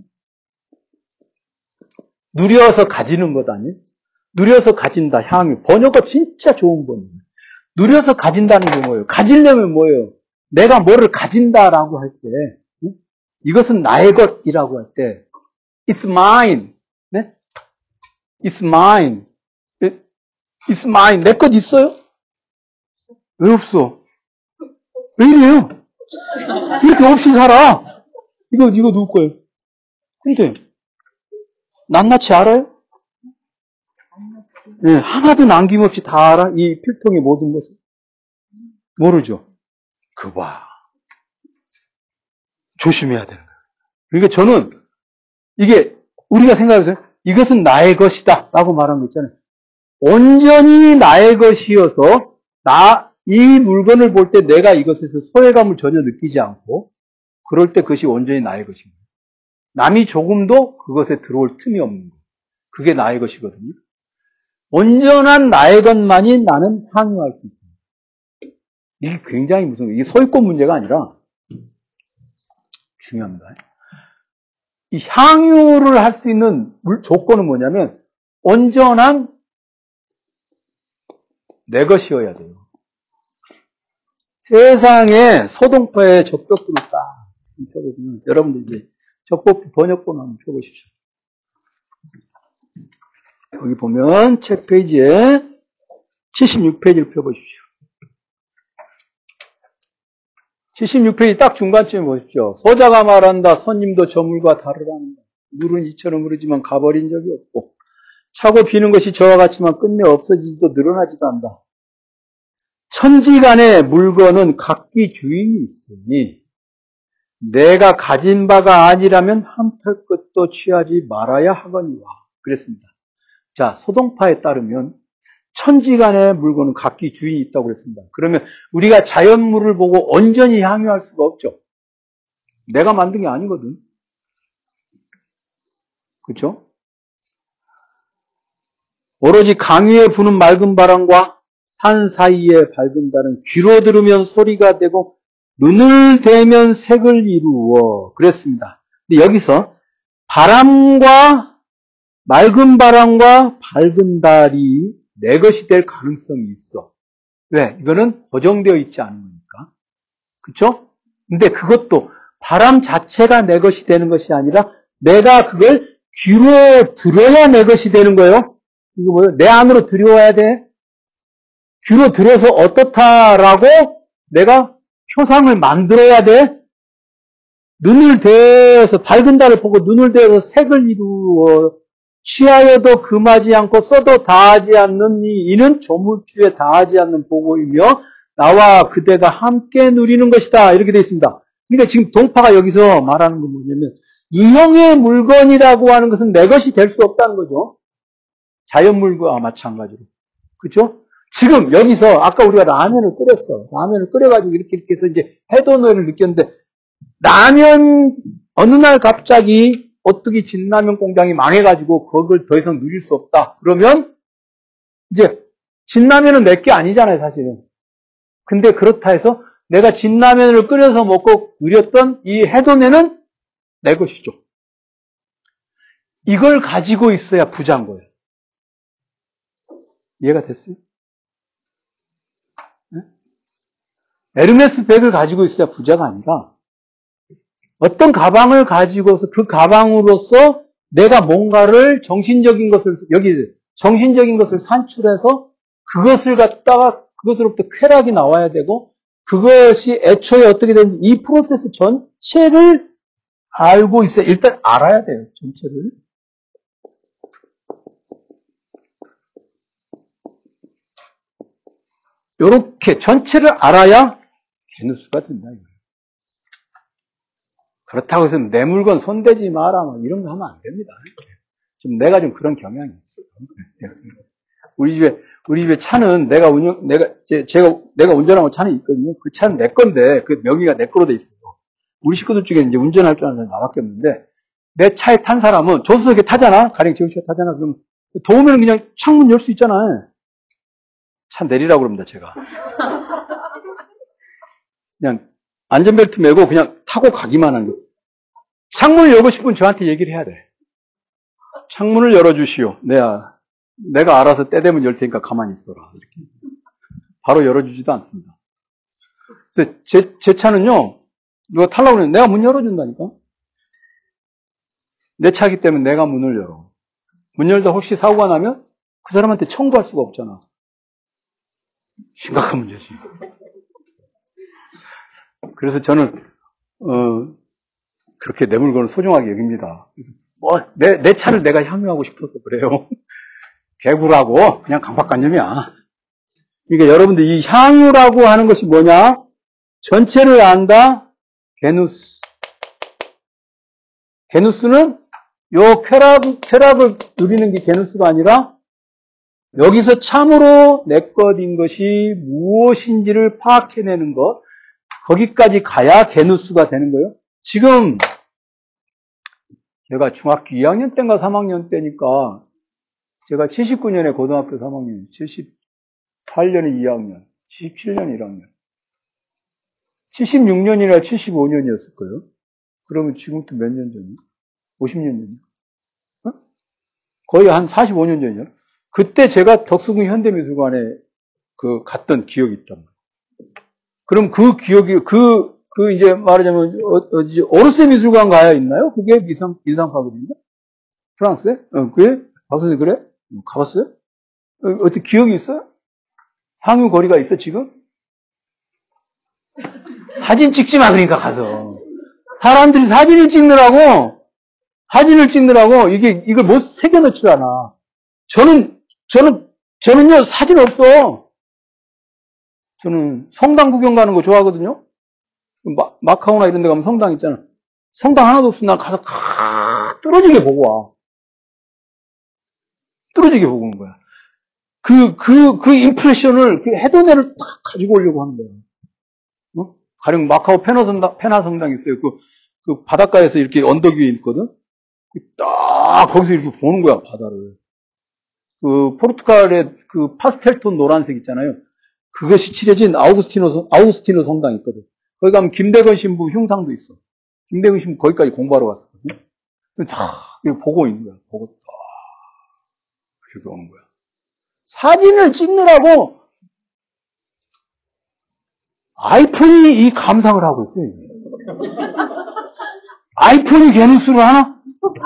누려서 가지는 것 아니에요? 누려서 가진다, 향유. 번역가 진짜 좋은 번역이에요. 누려서 가진다는 게 뭐예요? 가지려면 뭐예요? 내가 뭐를 가진다라고 할 때, 응? 이것은 나의 것이라고 할 때, it's mine. 네? It's mine. It's mine. 내 것 있어요? 왜 없어? 왜 이래요? 이렇게 없이 살아. 이거, 이거 누구 거예요? 근데, 낱낱이 알아요? 네, 하나도 남김없이 다 알아? 이 필통의 모든 것을? 모르죠? 그 봐. 조심해야 되는 거예요. 그러니까 저는, 이게, 우리가 생각해서, 이것은 나의 것이다. 라고 말한 거 있잖아요. 온전히 나의 것이어서, 나, 이 물건을 볼 때 내가 이것에서 소외감을 전혀 느끼지 않고, 그럴 때 그것이 온전히 나의 것입니다. 남이 조금도 그것에 들어올 틈이 없는 거예요. 그게 나의 것이거든요. 온전한 나의 것만이 나는 향유할 수 있습니다. 이게 굉장히 무슨, 이게 소유권 문제가 아니라, 중요합니다. 이 향유를 할 수 있는 조건은 뭐냐면, 온전한 내 것이어야 돼요. 세상에 소동파의 적법부를 딱 펴보시면, 여러분들 이제 적법부 번역본 한번 펴보십시오. 여기 보면 책 페이지에 칠십육 페이지를 펴보십시오. 칠십육 페이지 딱 중간쯤에 보십시오. 소자가 말한다. 선님도 저 물과 다르다는 것. 물은 이처럼 흐르지만 가버린 적이 없고 차고 비는 것이 저와 같지만 끝내 없어지지도 늘어나지도 않는다. 천지간의 물건은 각기 주인이 있으니 내가 가진 바가 아니라면 한 털 것도 취하지 말아야 하거니와. 그랬습니다. 자, 소동파에 따르면 천지간의 물건은 각기 주인이 있다고 그랬습니다. 그러면 우리가 자연물을 보고 온전히 향유할 수가 없죠. 내가 만든 게 아니거든. 그렇죠? 오로지 강위에 부는 맑은 바람과 산 사이에 밝은 달은 귀로 들으면 소리가 되고 눈을 대면 색을 이루어. 그랬습니다. 근데 여기서 바람과 맑은 바람과 밝은 달이 내 것이 될 가능성이 있어. 왜? 이거는 고정되어 있지 않은 거니까. 그쵸? 근데 그것도 바람 자체가 내 것이 되는 것이 아니라 내가 그걸 귀로 들어야 내 것이 되는 거예요. 이거 뭐예요? 내 안으로 들여와야 돼. 귀로 들어서 어떻다라고 내가 표상을 만들어야 돼. 눈을 대서 밝은 달을 보고 눈을 대서 색을 이루어 취하여도 금하지 않고 써도 다하지 않는 이 이는 조물주에 다하지 않는 보고이며 나와 그대가 함께 누리는 것이다. 이렇게 되어 있습니다. 그러니까 지금 동파가 여기서 말하는 건 뭐냐면 유형의 물건이라고 하는 것은 내 것이 될 수 없다는 거죠. 자연물과 마찬가지로. 그렇죠? 지금 여기서 아까 우리가 라면을 끓였어. 라면을 끓여가지고 이렇게 이렇게 해서 이제 해도너를 느꼈는데 라면 어느 날 갑자기 오뚜기 진라면 공장이 망해가지고 그걸 더 이상 누릴 수 없다. 그러면 이제 진라면은 내 게 아니잖아요, 사실은. 근데 그렇다 해서 내가 진라면을 끓여서 먹고 누렸던 이 해도내는 내 것이죠. 이걸 가지고 있어야 부자인 거예요. 이해가 됐어요? 네? 에르메스 백을 가지고 있어야 부자가 아니라 어떤 가방을 가지고서 그 가방으로서 내가 뭔가를 정신적인 것을 여기 정신적인 것을 산출해서 그것을 갖다가 그것으로부터 쾌락이 나와야 되고 그것이 애초에 어떻게 되는지 이 프로세스 전체를 알고 있어요. 일단 알아야 돼요. 전체를. 요렇게 전체를 알아야 개누수가 된다. 그렇다고 해서 내 물건 손대지 마라 막 이런 거 하면 안 됩니다. 좀 내가 좀 그런 경향이 있어요. 우리 집에 우리 집에 차는 내가 운영 내가 제, 제가 내가 운전하고 차는 있거든요. 그 차는 내 건데 그 명의가 내 거로 돼 있어요. 우리 식구들 중에 이제 운전할 줄 아는 사람이 나밖에 없는데 내 차에 탄 사람은 조수석에 타잖아. 가령 지금 씨가 타잖아. 그럼 더우면 그냥 창문 열 수 있잖아요. 차 내리라고 그럽니다, 제가. 그냥 안전벨트 메고 그냥 타고 가기만 하는 거. 창문을 열고 싶으면 저한테 얘기를 해야 돼. 창문을 열어주시오. 내가, 내가 알아서 때 되면 열 테니까 가만히 있어라. 이렇게. 바로 열어주지도 않습니다. 그래서 제, 제 차는요, 누가 타려고 그러면 내가 문 열어준다니까? 내 차기 때문에 내가 문을 열어. 문 열다 혹시 사고가 나면 그 사람한테 청구할 수가 없잖아. 심각한 문제지. 그래서 저는, 어, 그렇게 내 물건을 소중하게 여깁니다. 뭐, 내, 내 차를 내가 향유하고 싶어서 그래요. 개구라고, 그냥 강박관념이야. 그러니까 여러분들 이 향유라고 하는 것이 뭐냐? 전체를 안다? 게누스. 게누스는 요 쾌락, 쾌락을 누리는 게 게누스가 아니라 여기서 참으로 내 것인 것이 무엇인지를 파악해내는 것, 거기까지 가야 게누스가 되는 거예요. 지금 제가 중학교 이 학년 때인가 삼 학년 때니까 제가 칠십구 년에 고등학교 삼 학년, 칠십팔 년에 이 학년, 칠십칠 년에 일 학년, 칠십육 년이나 칠십오 년이었을 거예요. 그러면 지금부터 몇 년 전이요? 오십 년 전이요? 어? 거의 한 사십오 년 전이요. 그때 제가 덕수궁 현대미술관에 그 갔던 기억이 있단 말이에요. 그럼 그 기억이, 그, 그 이제 말하자면, 어, 어디, 오르세 미술관 가야 있나요? 그게 인상, 인상파급인가? 프랑스에? 어, 그게? 박 선생님, 그래? 가봤어요? 어, 어떻게 기억이 있어요? 향유 거리가 있어, 지금? 사진 찍지 마, 그러니까 가서. 사람들이 사진을 찍느라고, 사진을 찍느라고, 이게, 이걸 못 새겨놓질 않아. 저는, 저는, 저는요, 사진 없어. 저는 성당 구경 가는 거 좋아하거든요. 마, 마카오나 이런 데 가면 성당 있잖아. 성당 하나도 없으면 난 가서 咔 뚫어지게 보고 와. 뚫어지게 보고 오는 거야. 그, 그, 그 임프레션을, 그 헤드넷을 딱 가지고 오려고 하는 거야. 어? 가령 마카오 페나 성당, 페나 성당 있어요. 그, 그 바닷가에서 이렇게 언덕 위에 있거든? 딱 거기서 이렇게 보는 거야, 바다를. 그 포르투갈의 그 파스텔톤 노란색 있잖아요. 그것이 칠해진 아우구스티노, 아우구스티노 성당 있거든. 거기 가면 김대건 신부 흉상도 있어. 김대건 신부 거기까지 공부하러 갔었거든. 다 이렇게 보고 있는 거야. 보고 딱 이렇게 오는 거야. 사진을 찍느라고 아이폰이 이 감상을 하고 있어요. 아이폰이 개누스를 하나?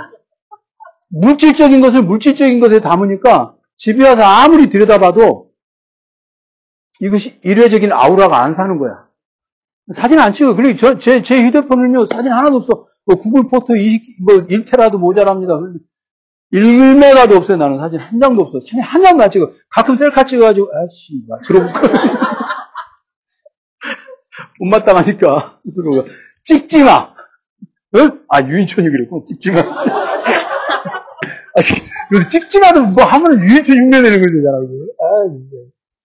물질적인 것을 물질적인 것에 담으니까 집에 와서 아무리 들여다봐도 이것이 일회적인 아우라가 안 사는 거야. 사진 안 찍어. 그리고 저, 제, 제 휴대폰은요, 사진 하나도 없어. 뭐 구글 포토 이십, 뭐 일 테라도 모자랍니다. 일 메가도 없어요. 나는 사진 한 장도 없어. 사진 한 장도 안 찍어. 가끔 셀카 찍어가지고, 아씨, 그러고. 못마땅하니까, 스스로가. 찍지 마! 응? 아, 유인촌이 그랬고, 찍지 마. 아, 요새 찍지 마도 뭐 하면 유인촌 흉내 내는 거잖아, 아, 진짜.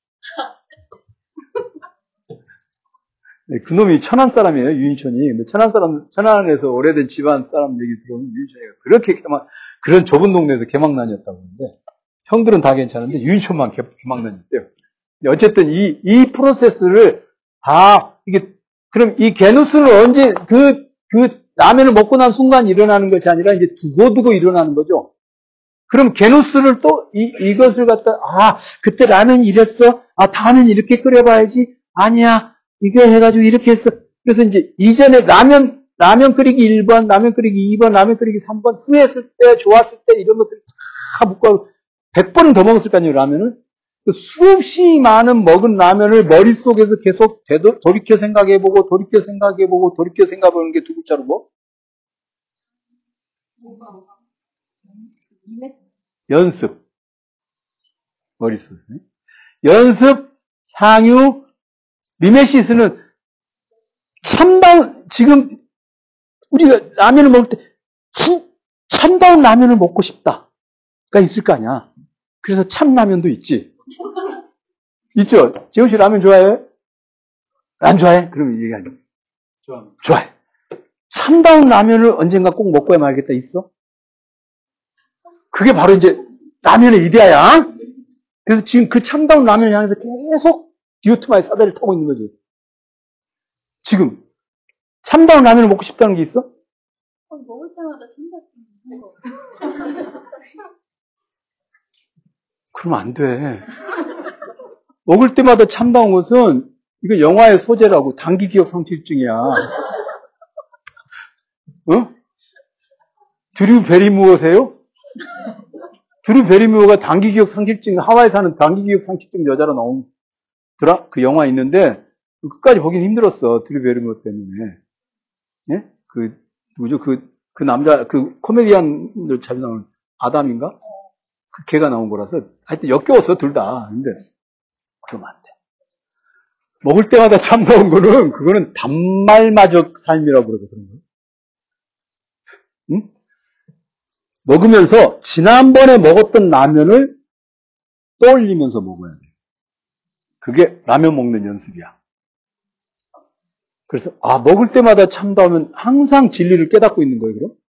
네, 그놈이 천안 사람이에요, 유인촌이. 근데 천안 사람, 천안에서 오래된 집안 사람 얘기 들어보면 유인촌이가 그렇게 개막, 그런 좁은 동네에서 개막난이었다고 하는데, 형들은 다 괜찮은데, 유인촌만 개, 개막난이었대요. 어쨌든 이, 이 프로세스를 다, 이게, 그럼 이 게누스는 언제, 그, 그 라면을 먹고 난 순간 일어나는 것이 아니라 이제 두고두고 일어나는 거죠. 그럼 게누스를 또, 이, 이것을 갖다, 아, 그때 라면이 이랬어? 아, 다음엔 이렇게 끓여봐야지? 아니야. 이거 해가지고 이렇게 했어. 그래서 이제 이전에 라면, 라면 끓이기 일 번, 라면 끓이기 이 번, 라면 끓이기 삼 번, 후회했을 때, 좋았을 때, 이런 것들 다 묶어 백 번은 더 먹었을 거 아니에요, 라면을? 수없이 많은 먹은 라면을 머릿속에서 계속 되도, 돌이켜 생각해보고, 돌이켜 생각해보고, 돌이켜 생각해보는 게 두 글자로 뭐? 연습. 머릿속에. 연습, 향유, 미메시스는 참다운, 지금 우리가 라면을 먹을 때 참, 참다운 라면을 먹고 싶다가 있을 거 아니야. 그래서 참라면도 있지. 있죠? 재훈 씨 라면 좋아해요? 안 좋아해? 그러면 얘기하죠. 좋아합니다. 좋아해. 참다운 라면을 언젠가 꼭 먹고야 말겠다 있어? 그게 바로 이제 라면의 이데아야. 그래서 지금 그 참다운 라면을 향해서 계속 디오트마의 사다리를 타고 있는 거지. 지금 참다운 라면을 먹고 싶다는 게 있어? 먹을 때마다 참다운 거. 그러면 안 돼. 먹을 때마다 참다운 것은 이거 영화의 소재라고. 단기 기억 상실증이야. 어? 드류 베리무어세요? 드류 베리무어가 단기 기억 상실증, 하와이 사는 단기 기억 상실증 여자로 나온 드라 그 영화 있는데 끝까지 보긴 힘들었어. 드류 베리무어 때문에. 예? 그 누구죠? 그 그 남자 그 코미디언들 잘 나오는 아담인가? 그 걔가 나온 거라서 하여튼 역겨웠어 둘 다. 근데 그러면 안 돼. 먹을 때마다 참다운 거는 그거는 단말마적 삶이라고 그러거든요. 응? 먹으면서 지난번에 먹었던 라면을 떠올리면서 먹어야 돼. 그게 라면 먹는 연습이야. 그래서 아 먹을 때마다 참다우면 항상 진리를 깨닫고 있는 거예요. 그럼?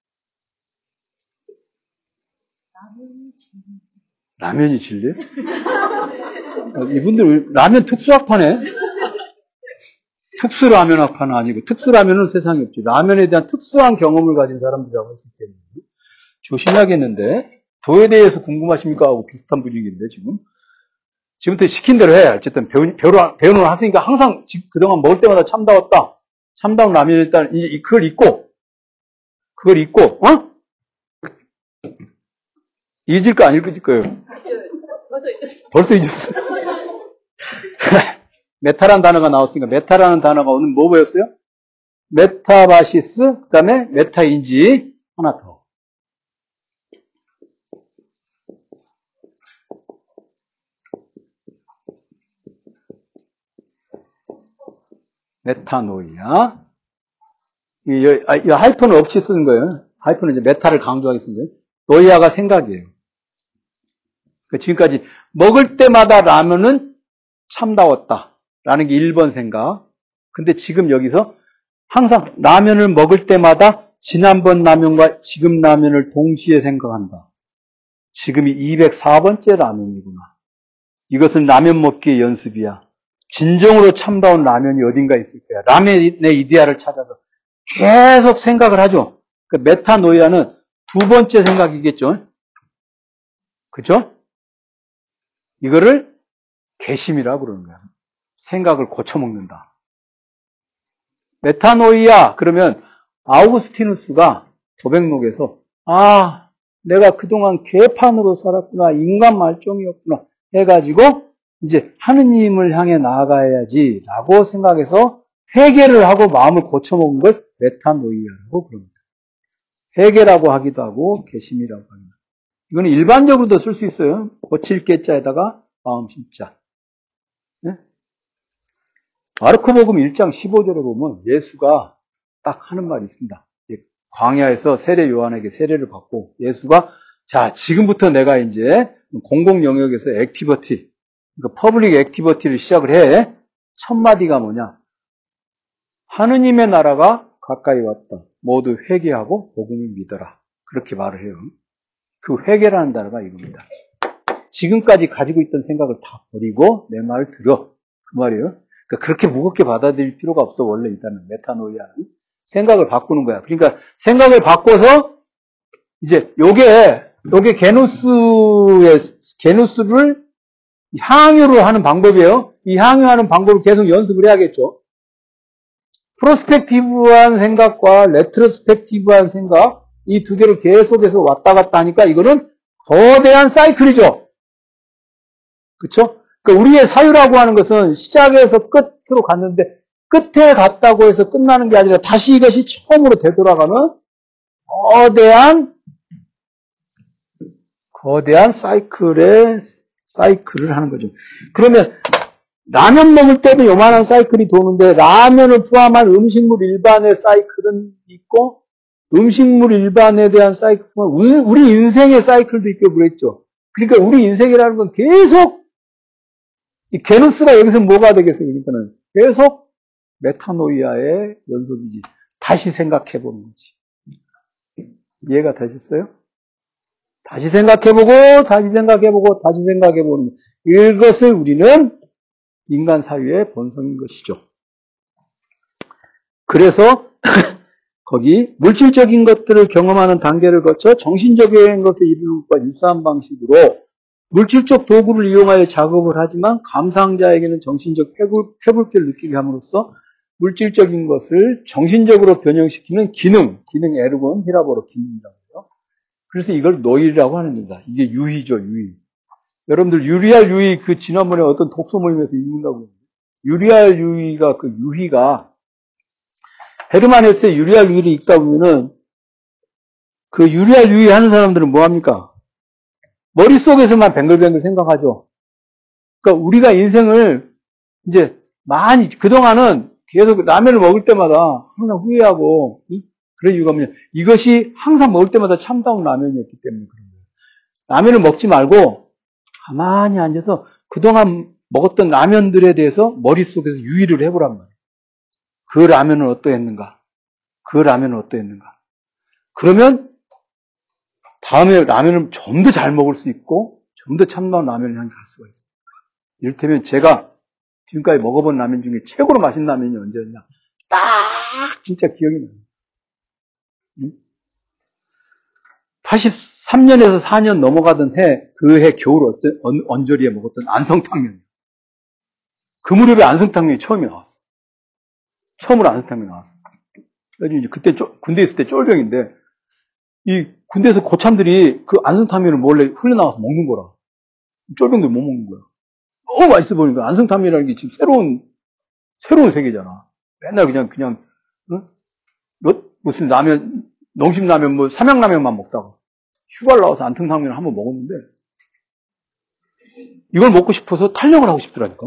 라면이 진리예요? 아, 이분들 라면 특수학파네. 특수라면학파는 아니고 특수라면은 세상에 없지. 라면에 대한 특수한 경험을 가진 사람들이라고 했을 때는 조심해야겠는데. 도에 대해서 궁금하십니까? 하고 비슷한 분위기인데 지금. 지금부터 시킨 대로 해. 어쨌든 배우, 배우, 배우는 하으니까 항상 그동안 먹을 때마다 참다웠다. 참다운 라면 일단 이, 그걸 잊고 그걸 잊고 어? 잊을 거 안 잊을 거예요. 벌써 잊었어. 벌써 잊었어. 메타라는 단어가 나왔으니까 메타라는 단어가 오늘 뭐 보였어요? 메타바시스, 그 다음에 메타인지 하나 더. 메타노이아. 이, 아, 이 하이픈은 없이 쓰는 거예요. 하이픈은 이제 메타를 강조하게 쓰는 거예요. 노이아가 생각이에요. 그러니까 지금까지 먹을 때마다 라면은 참다웠다. 라는 게 일 번 생각. 근데 지금 여기서 항상 라면을 먹을 때마다 지난번 라면과 지금 라면을 동시에 생각한다. 지금이 이백사 번째 라면이구나. 이것은 라면 먹기의 연습이야. 진정으로 참다운 라면이 어딘가 있을 거야. 라면의 이데아를 찾아서 계속 생각을 하죠. 그 메타노이아는 두 번째 생각이겠죠. 그죠? 이거를 개심이라고 그러는 거야. 생각을 고쳐먹는다. 메타노이아 그러면 아우구스티누스가 고백록에서 아 내가 그동안 개판으로 살았구나. 인간 말종이었구나. 해가지고 이제 하느님을 향해 나아가야지 라고 생각해서 회개를 하고 마음을 고쳐먹은 걸 메타노이아라고 부릅니다. 회개라고 하기도 하고 개심이라고 합니다. 이거는 일반적으로도 쓸 수 있어요. 고칠 개자에다가 마음 심자. 네? 마르코복음 일 장 십오 절에 보면 예수가 딱 하는 말이 있습니다. 광야에서 세례 요한에게 세례를 받고 예수가 자 지금부터 내가 이제 공공 영역에서 액티비티, 그러니까 퍼블릭 액티비티를 시작을 해. 첫 마디가 뭐냐? 하느님의 나라가 가까이 왔다. 모두 회개하고 복음을 믿어라. 그렇게 말을 해요. 그 회개라는 단어가 이겁니다. 지금까지 가지고 있던 생각을 다 버리고 내 말을 들어. 그 말이에요. 그러니까 그렇게 무겁게 받아들일 필요가 없어. 원래 일단은 메타노이아는 생각을 바꾸는 거야. 그러니까 생각을 바꿔서 이제 요게 요게 게누스의 게누스를 향유로 하는 방법이에요. 이 향유하는 방법을 계속 연습을 해야겠죠. 프로스펙티브한 생각과 레트로스펙티브한 생각 이 두 개를 계속해서 왔다 갔다 하니까 이거는 거대한 사이클이죠. 그렇죠? 그러니까 우리의 사유라고 하는 것은 시작에서 끝으로 갔는데 끝에 갔다고 해서 끝나는 게 아니라 다시 이것이 처음으로 되돌아가는 거대한 거대한 사이클의 사이클을 하는 거죠. 그러면 라면 먹을 때도 요만한 사이클이 도는데 라면을 포함한 음식물 일반의 사이클은 있고 음식물 일반에 대한 사이클은 우리 인생의 사이클도 있고 그랬죠. 그러니까 우리 인생이라는 건 계속 이 게누스가 여기서 뭐가 되겠어요? 그러니까는 계속 메타노이아의 연속이지. 다시 생각해 보는 거지. 이해가 되셨어요? 다시 생각해보고, 다시 생각해보고, 다시 생각해보는 이것을 우리는 인간 사유의 본성인 것이죠. 그래서 거기 물질적인 것들을 경험하는 단계를 거쳐 정신적인 것을 이루는 것과 유사한 방식으로 물질적 도구를 이용하여 작업을 하지만 감상자에게는 정신적 회불, 회불기를 느끼게 함으로써 물질적인 것을 정신적으로 변형시키는 기능, 기능 에르곤, 히라보로 기능이라고 해요. 그래서 이걸 노일이라고 하는 겁니다. 이게 유희죠, 유희. 여러분들 유리알 유희 그 지난번에 어떤 독서 모임에서 읽는다고 했는데 유리알 유희가 그 유희가 헤르만 헤세의 유리알 유희를 읽다 보면은 그 유리알 유희 하는 사람들은 뭐 합니까? 머릿속에서만 뱅글뱅글 생각하죠. 그러니까 우리가 인생을 이제 많이 그동안은 계속 라면을 먹을 때마다 항상 후회하고 그런 이유가 뭐냐. 이것이 항상 먹을 때마다 참다운 라면이었기 때문에 그런 거예요. 라면을 먹지 말고 가만히 앉아서 그동안 먹었던 라면들에 대해서 머릿속에서 유의를 해보란 말이에요. 그 라면은 어떠했는가? 그 라면은 어떠했는가? 그러면 다음에 라면을 좀 더 잘 먹을 수 있고 좀 더 참다운 라면을 향해 갈 수가 있어요. 이를테면 제가 지금까지 먹어본 라면 중에 최고로 맛있는 라면이 언제였냐? 딱 진짜 기억이 나요. 응? 팔십삼 년에서 사 년 넘어가던 해, 그 해 겨울 어떤, 언저리에 먹었던 안성탕면. 그 무렵에 안성탕면이 처음에 나왔어. 처음으로 안성탕면이 나왔어. 그래서 이제 그때 쪼, 군대에 있을 때 쫄병인데, 이 군대에서 고참들이 그 안성탕면을 몰래 흘려나와서 먹는 거라. 쫄병들 못 먹는 거야. 너무 맛있어 보이니까 안성탕면이라는 게 지금 새로운, 새로운 세계잖아. 맨날 그냥, 그냥, 응? 무슨 라면, 농심라면, 뭐, 삼양라면만 먹다가. 휴가를 나와서 안성탕면을 한번 먹었는데, 이걸 먹고 싶어서 탈영을 하고 싶더라니까.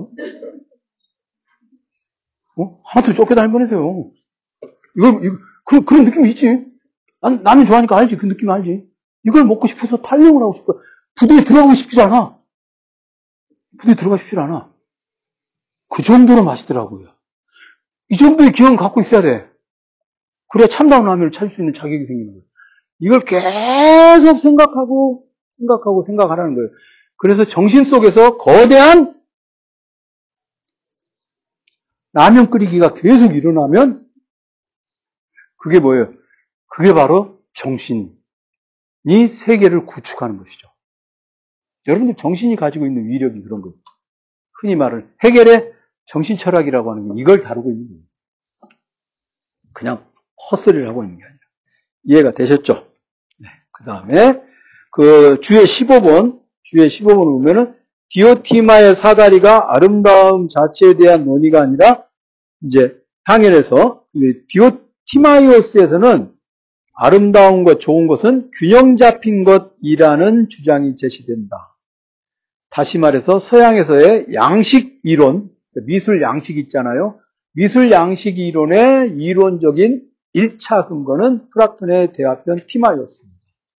어? 하마터면 쫓겨다닐 뻔했어요. 이걸, 이거, 그, 그런 느낌이 있지. 난 라면 좋아하니까 알지. 그 느낌 알지. 이걸 먹고 싶어서 탈영을 하고 싶어. 부대에 들어가고 싶지 않아. 부대에 들어가고 싶지 않아. 그 정도로 맛있더라고요. 이 정도의 기억을 갖고 있어야 돼. 그래야 참다운 라면을 찾을 수 있는 자격이 생기는 거예요. 이걸 계속 생각하고, 생각하고, 생각하라는 거예요. 그래서 정신 속에서 거대한 라면 끓이기가 계속 일어나면, 그게 뭐예요? 그게 바로 정신이 세계를 구축하는 것이죠. 여러분들 정신이 가지고 있는 위력이 그런 거예요. 흔히 말을 해겔의 정신 철학이라고 하는 게 이걸 다루고 있는 거예요. 그냥 헛소리를 하고 있는 게 아니라. 이해가 되셨죠? 네. 그 다음에 그 주의 십오 번, 주의 십오 번을 보면은 디오티마의 사다리가 아름다움 자체에 대한 논의가 아니라 이제 향연에서 디오티마이오스에서는 아름다움과 좋은 것은 균형 잡힌 것이라는 주장이 제시된다. 다시 말해서 서양에서의 양식 이론, 미술 양식 있잖아요. 미술 양식 이론의 이론적인 일 차 근거는 플라톤의 대화편 티마이오스입니다.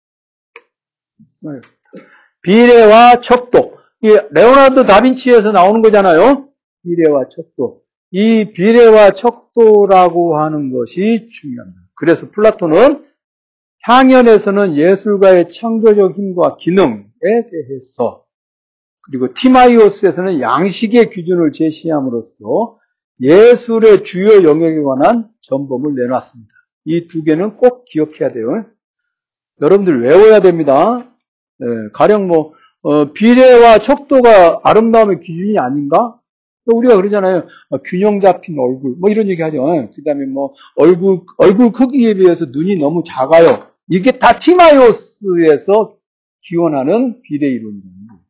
비례와 척도. 이 레오나르도 다빈치에서 나오는 거잖아요. 비례와 척도. 이 비례와 척도라고 하는 것이 중요합니다. 그래서 플라톤은 향연에서는 예술가의 창조적 힘과 기능에 대해서 그리고 티마이오스에서는 양식의 기준을 제시함으로써 예술의 주요 영역에 관한 전범을 내놨습니다. 이 두 개는 꼭 기억해야 돼요. 여러분들 외워야 됩니다. 네, 가령 뭐 어, 비례와 척도가 아름다움의 기준이 아닌가? 우리가 그러잖아요. 어, 균형 잡힌 얼굴, 뭐 이런 얘기 하죠. 그 다음에 뭐 얼굴 얼굴 크기에 비해서 눈이 너무 작아요. 이게 다 티마이오스에서 기원하는 비례 이론이라는 거예요.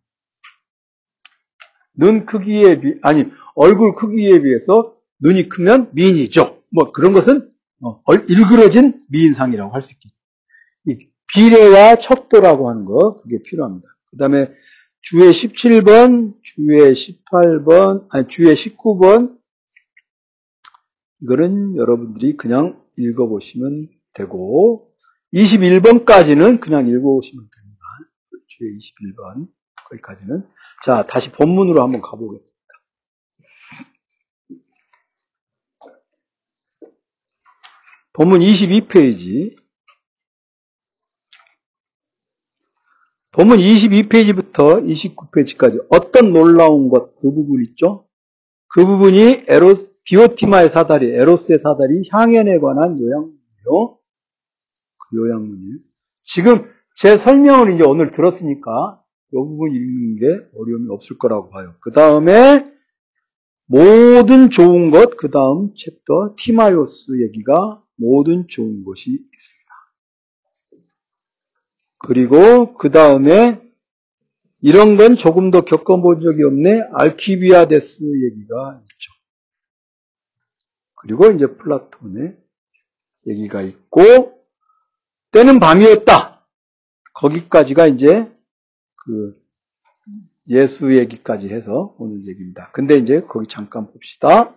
눈 크기에 비, 아니, 얼굴 크기에 비해서 눈이 크면 미인이죠. 뭐 그런 것은 어, 일그러진 미인상이라고 할 수 있겠죠. 이 비례와 척도라고 하는 거, 그게 필요합니다. 그 다음에 주의 십칠 번, 주의 십팔 번, 아니, 주의 십구 번, 이거는 여러분들이 그냥 읽어보시면 되고, 이십일 번까지는 그냥 읽어보시면 됩니다. 주의 이십일 번, 거기까지는. 자, 다시 본문으로 한번 가보겠습니다. 본문 이십이 페이지. 본문 이십이 페이지부터 이십구 페이지까지 어떤 놀라운 것, 그 부분 있죠? 그 부분이 에로, 디오티마의 사다리, 에로스의 사다리, 향연에 관한 요약문이요. 그 요약문이에요. 지금 제 설명을 이제 오늘 들었으니까 이 부분 읽는 게 어려움이 없을 거라고 봐요. 그 다음에 모든 좋은 것, 그 다음 챕터 티마요스 얘기가 모든 좋은 것이 있습니다. 그리고 그 다음에 이런 건 조금 더 겪어본 적이 없네. 알키비아데스 얘기가 있죠. 그리고 이제 플라톤의 얘기가 있고, 때는 밤이었다. 거기까지가 이제 그 예수 얘기까지 해서 오늘 얘기입니다. 근데 이제 거기 잠깐 봅시다.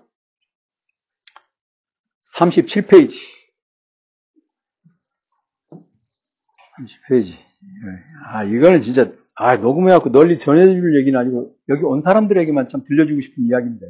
삼십칠 페이지. 삼십 페이지. 아, 이거는 진짜, 아, 녹음해갖고 널리 전해줄 얘기는 아니고, 여기 온 사람들에게만 참 들려주고 싶은 이야기인데,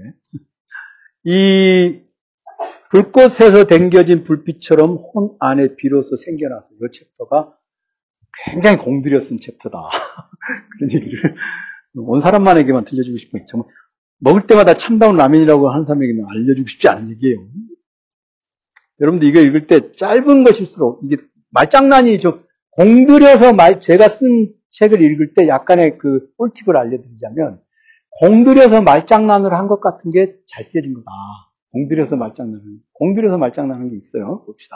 이 불꽃에서 댕겨진 불빛처럼 혼 안에 비로소 생겨나서 이 챕터가 굉장히 공들여 쓴 챕터다. 그런 얘기를 온 사람만에게만 들려주고 싶은, 정말 먹을 때마다 참다운 라면이라고 하는 사람에게는 알려주고 싶지 않은 얘기예요. 여러분들 이거 읽을 때 짧은 것일수록 이게 말장난이 좀 공들여서 말, 제가 쓴 책을 읽을 때 약간의 그 꿀팁을 알려드리자면, 공들여서 말장난을 한 것 같은 게 잘 쓰여진 거다. 공들여서 말장난을, 공들여서 말장난한 게 있어요. 봅시다.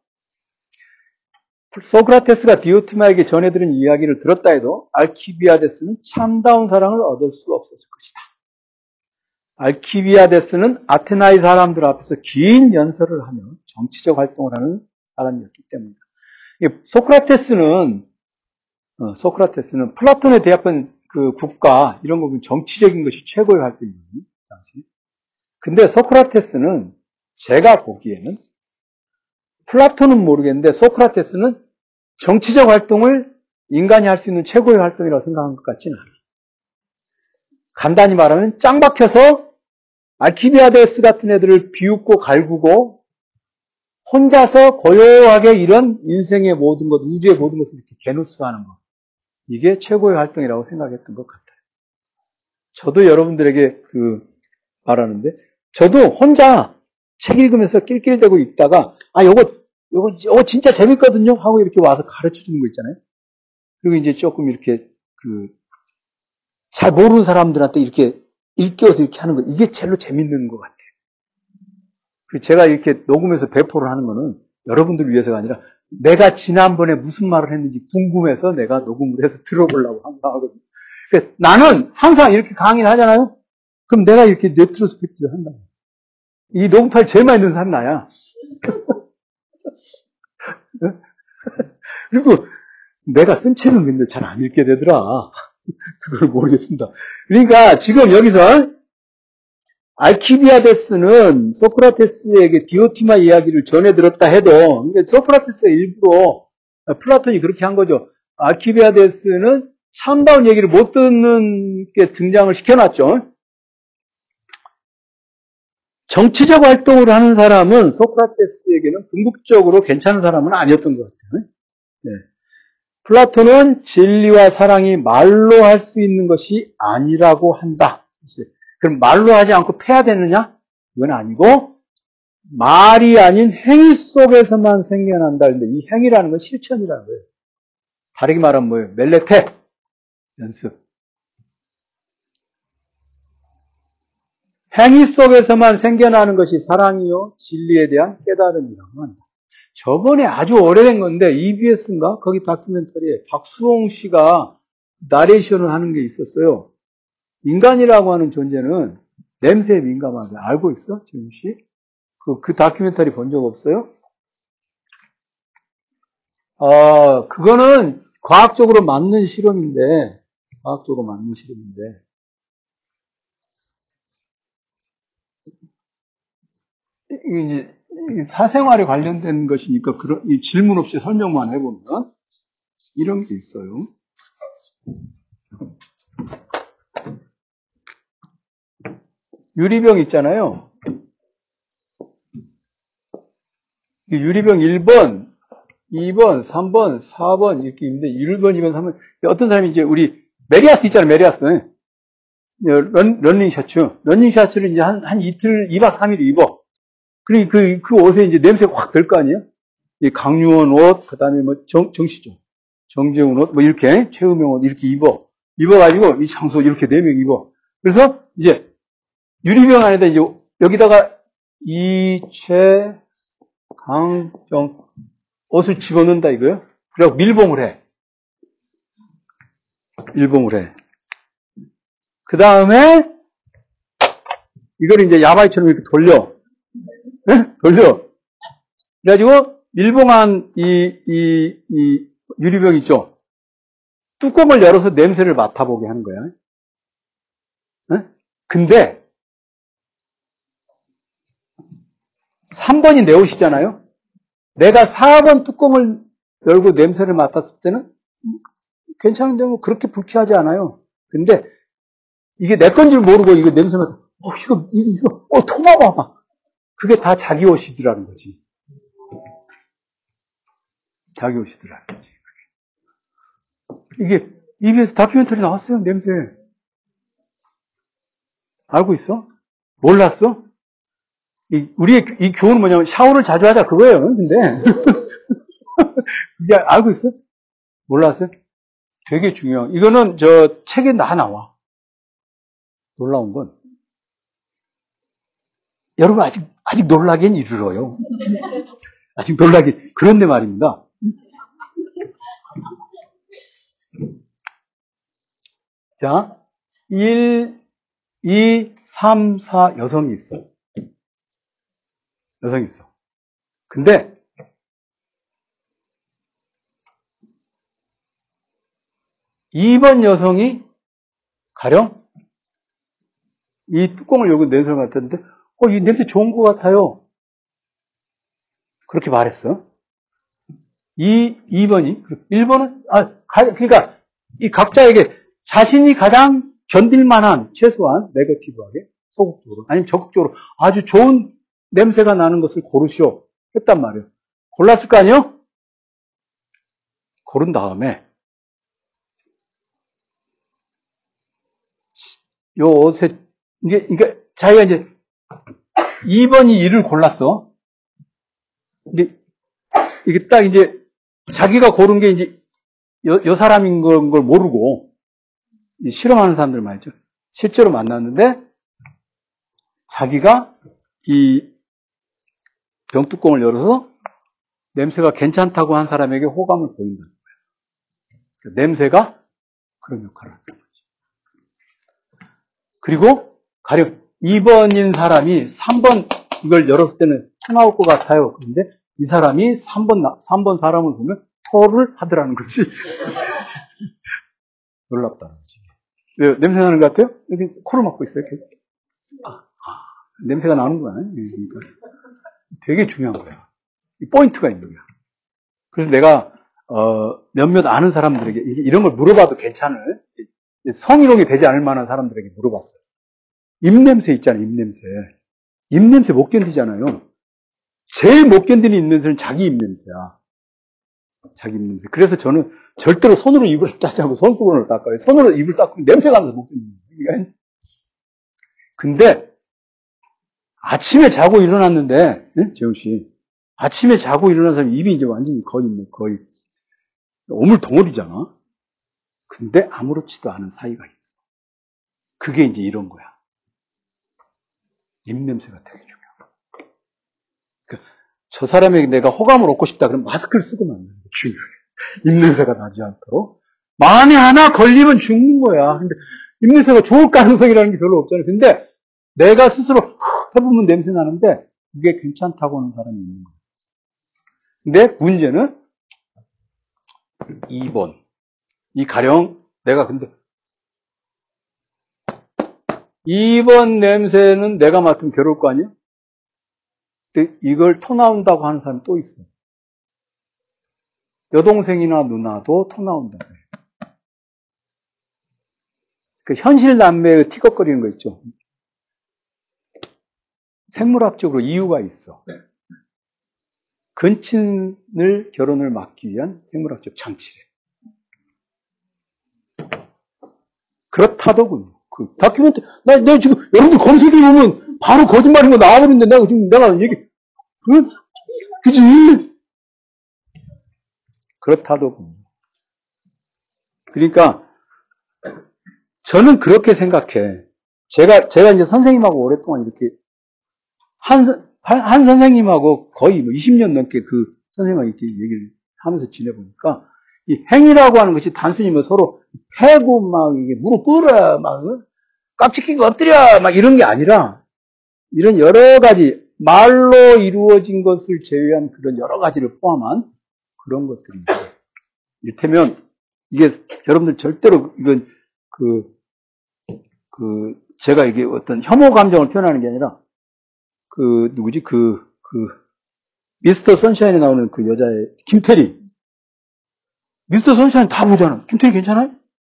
소크라테스가 디오티마에게 전해들은 이야기를 들었다 해도 알키비아데스는 참다운 사랑을 얻을 수 없었을 것이다. 알키비아데스는 아테나의 사람들 앞에서 긴 연설을 하며 정치적 활동을 하는 사람이었기 때문이다. 소크라테스는 어, 소크라테스는 플라톤에 대합한 그 국가 이런 거 보면 정치적인 것이 최고의 활동이거든요. 당시. 근데 소크라테스는 제가 보기에는 플라톤은 모르겠는데 소크라테스는 정치적 활동을 인간이 할 수 있는 최고의 활동이라고 생각한 것 같지는 않아요. 간단히 말하면 짱 박혀서 알키비아데스 같은 애들을 비웃고 갈구고 혼자서 고요하게 이런 인생의 모든 것, 우주의 모든 것을 이렇게 개누스하는 것. 이게 최고의 활동이라고 생각했던 것 같아요. 저도 여러분들에게 그 말하는데, 저도 혼자 책 읽으면서 낄낄대고 있다가, 아, 요거, 요거, 요거 진짜 재밌거든요? 하고 이렇게 와서 가르쳐 주는 거 있잖아요. 그리고 이제 조금 이렇게, 그, 잘 모르는 사람들한테 이렇게 일깨워서 이렇게 하는 거, 이게 제일로 재밌는 것 같아요. 제가 이렇게 녹음해서 배포를 하는 거는 여러분들을 위해서가 아니라 내가 지난번에 무슨 말을 했는지 궁금해서 내가 녹음을 해서 들어보려고 항상 하거든요. 나는 항상 이렇게 강의를 하잖아요? 그럼 내가 이렇게 레트로스펙트를 한다. 이 녹음 파일 제일 많이 넣은 사람 나야. 그리고 내가 쓴 책은 근데 잘 안 읽게 되더라. 그걸 모르겠습니다. 그러니까 지금 여기서 알키비아데스는 소크라테스에게 디오티마 이야기를 전해 들었다 해도, 그러니까 소크라테스가 일부러, 플라톤이 그렇게 한 거죠. 알키비아데스는 참다운 얘기를 못 듣는 게 등장을 시켜놨죠. 정치적 활동을 하는 사람은 소크라테스에게는 궁극적으로 괜찮은 사람은 아니었던 것 같아요. 네. 플라톤은 진리와 사랑이 말로 할 수 있는 것이 아니라고 한다. 그럼 말로 하지 않고 패야 되느냐? 이건 아니고 말이 아닌 행위 속에서만 생겨난다. 근데 이 행위라는 건 실천이라는 거예요. 다르게 말하면 뭐예요? 멜레테 연습. 행위 속에서만 생겨나는 것이 사랑이요 진리에 대한 깨달음이라고 한다. 저번에 아주 오래된 건데, 이비에스인가? 거기 다큐멘터리에 박수홍 씨가 나레이션을 하는 게 있었어요. 인간이라고 하는 존재는 냄새에 민감하다. 알고 있어? 지금 씨? 그, 그 다큐멘터리 본 적 없어요? 아, 그거는 과학적으로 맞는 실험인데, 과학적으로 맞는 실험인데, 이게 이제 사생활에 관련된 것이니까 그런 이 질문 없이 설명만 해보면 이런 게 있어요. 유리병 있잖아요. 유리병 일 번, 이 번, 삼 번, 사 번 이렇게 있는데 일 번, 이 번, 삼 번 어떤 사람이 이제 우리 메리아스 있잖아요. 메리아스 런, 런닝 셔츠 런닝 셔츠를 이제 한, 한 이틀, 이 박 삼 일 입어. 그러니 그, 그 옷에 이제 냄새가 확 별 거 아니에요? 이 강유원 옷, 그 다음에 뭐 정, 정시죠. 정재훈 옷, 뭐 이렇게, 최우명 옷 이렇게 입어. 입어가지고 이 장소 이렇게 네 명 입어. 그래서 이제 유리병 안에다 이제 여기다가 이최, 강정 옷을 집어넣는다 이거요. 그리고 밀봉을 해. 밀봉을 해. 그 다음에 이걸 이제 야바이처럼 이렇게 돌려. 네? 돌려. 그래가지고 밀봉한 이, 이, 이 유리병 있죠. 뚜껑을 열어서 냄새를 맡아보게 하는 거야. 네? 근데 삼 번이 내 옷이잖아요. 내가 사 번 뚜껑을 열고 냄새를 맡았을 때는 괜찮은데 뭐 그렇게 불쾌하지 않아요. 근데 이게 내 건 줄 모르고 이거 냄새 맡아. 어, 이거, 이거, 이거, 어, 토마봐봐. 그게 다 자기 옷이더라는 거지. 자기 옷이더라는 거지. 이게 이비에스 다큐멘터리 나왔어요, 냄새. 알고 있어? 몰랐어? 이, 우리의 이 교훈은 뭐냐면 샤워를 자주 하자 그거예요. 근데 이게 알고 있어? 몰랐어요? 되게 중요한. 이거는 저 책에 다 나와. 놀라운 건 여러분 아직 아직 놀라긴 이르러요. 아직 놀라긴 그런데 말입니다. 자, 일, 이, 삼, 사 여성이 있어. 여성이 있어. 근데 이 번 여성이 가령 이 뚜껑을 열고 냄새를 맡았는데 어, 이 냄새 좋은 것 같아요. 그렇게 말했어. 이, 이 번이, 일 번은, 아, 가, 그러니까 이 각자에게 자신이 가장 견딜만한 최소한 네거티브하게 소극적으로 아니면 적극적으로 아주 좋은 냄새가 나는 것을 고르시오 했단 말이에요. 골랐을 거 아니에요? 고른 다음에 요 옷에 이제 그러니까 자기가 이제 이 번이 이를 골랐어. 근데 이게 딱 이제 자기가 고른 게 이제 요, 요 사람인 걸 모르고 실험하는 사람들 말이죠. 실제로 만났는데 자기가 이 병뚜껑을 열어서 냄새가 괜찮다고 한 사람에게 호감을 보인다는 거예요. 냄새가 그런 역할을 한다는 거죠. 그리고 가령 이 번인 사람이 삼 번 이걸 열었을 때는 토 나올 것 같아요. 그런데 이 사람이 삼 번, 삼 번 사람을 보면 토를 하더라는 거지. 놀랍다는 거지. 왜, 냄새 나는 것 같아요? 여기 코를 막고 있어요. 이렇게. 아, 아, 냄새가 나는구나. 그러니까 되게 중요한 거야. 포인트가 있는 거야. 그래서 내가 어, 몇몇 아는 사람들에게 이런 걸 물어봐도 괜찮을 성희롱이 되지 않을 만한 사람들에게 물어봤어요. 입냄새 있잖아요. 입냄새. 입냄새 못 견디잖아요. 제일 못 견디는 입냄새는 자기 입냄새야. 자기 입냄새. 그래서 저는 절대로 손으로 입을 닦지 않고 손수건으로 닦아요. 손으로 입을 닦으면 냄새가 나서 못 견디는 거예요. 근데 아침에 자고 일어났는데, 네? 재훈 씨, 아침에 자고 일어난 사람 입이 이제 완전히 거의 뭐 거의 오물 덩어리잖아. 근데 아무렇지도 않은 사이가 있어. 그게 이제 이런 거야. 입냄새가 되게 중요해. 그러니까 저 사람에게 내가 호감을 얻고 싶다 그러면 마스크를 쓰고 만나는 게 중요해. 입냄새가 나지 않도록. 만에 하나 걸리면 죽는 거야. 근데 입냄새가 좋을 가능성이라는 게 별로 없잖아요. 근데 내가 스스로 해보면 냄새 나는데 그게 괜찮다고 하는 사람이 있는 거야. 근데 문제는 이 번. 이 가령 내가 근데 이 번 냄새는 내가 맡으면 괴로울 거 아니야? 근데 이걸 토 나온다고 하는 사람이 또 있어. 여동생이나 누나도 토 나온다고 해. 그 현실 남매의 티격거리는 거 있죠. 생물학적으로 이유가 있어. 근친을 결혼을 막기 위한 생물학적 장치래. 그렇다더군요. 그 다큐멘터리, 나, 내가 지금, 여러분들 검색해보면 바로 거짓말인 거 나와버리는데 내가 지금, 내가 얘기, 그, 그지? 그렇다더군요. 그러니까, 저는 그렇게 생각해. 제가, 제가 이제 선생님하고 오랫동안 이렇게, 한, 한 선생님하고 거의 뭐 이십 년 넘게 그 선생님하고 이렇게 얘기를 하면서 지내보니까, 이 행위라고 하는 것이 단순히 뭐 서로 패고 막 이게 무릎 꿇어 막 깍지 끼고 엎드려 막 이런 게 아니라 이런 여러 가지 말로 이루어진 것을 제외한 그런 여러 가지를 포함한 그런 것들입니다. 이를테면 이게 여러분들 절대로 이건 그, 그 제가 이게 어떤 혐오 감정을 표현하는 게 아니라 그 누구지 그, 그 미스터 선샤인에 나오는 그 여자의 김태리 미스터 선샤인 다 보잖아. 김태리 괜찮아요?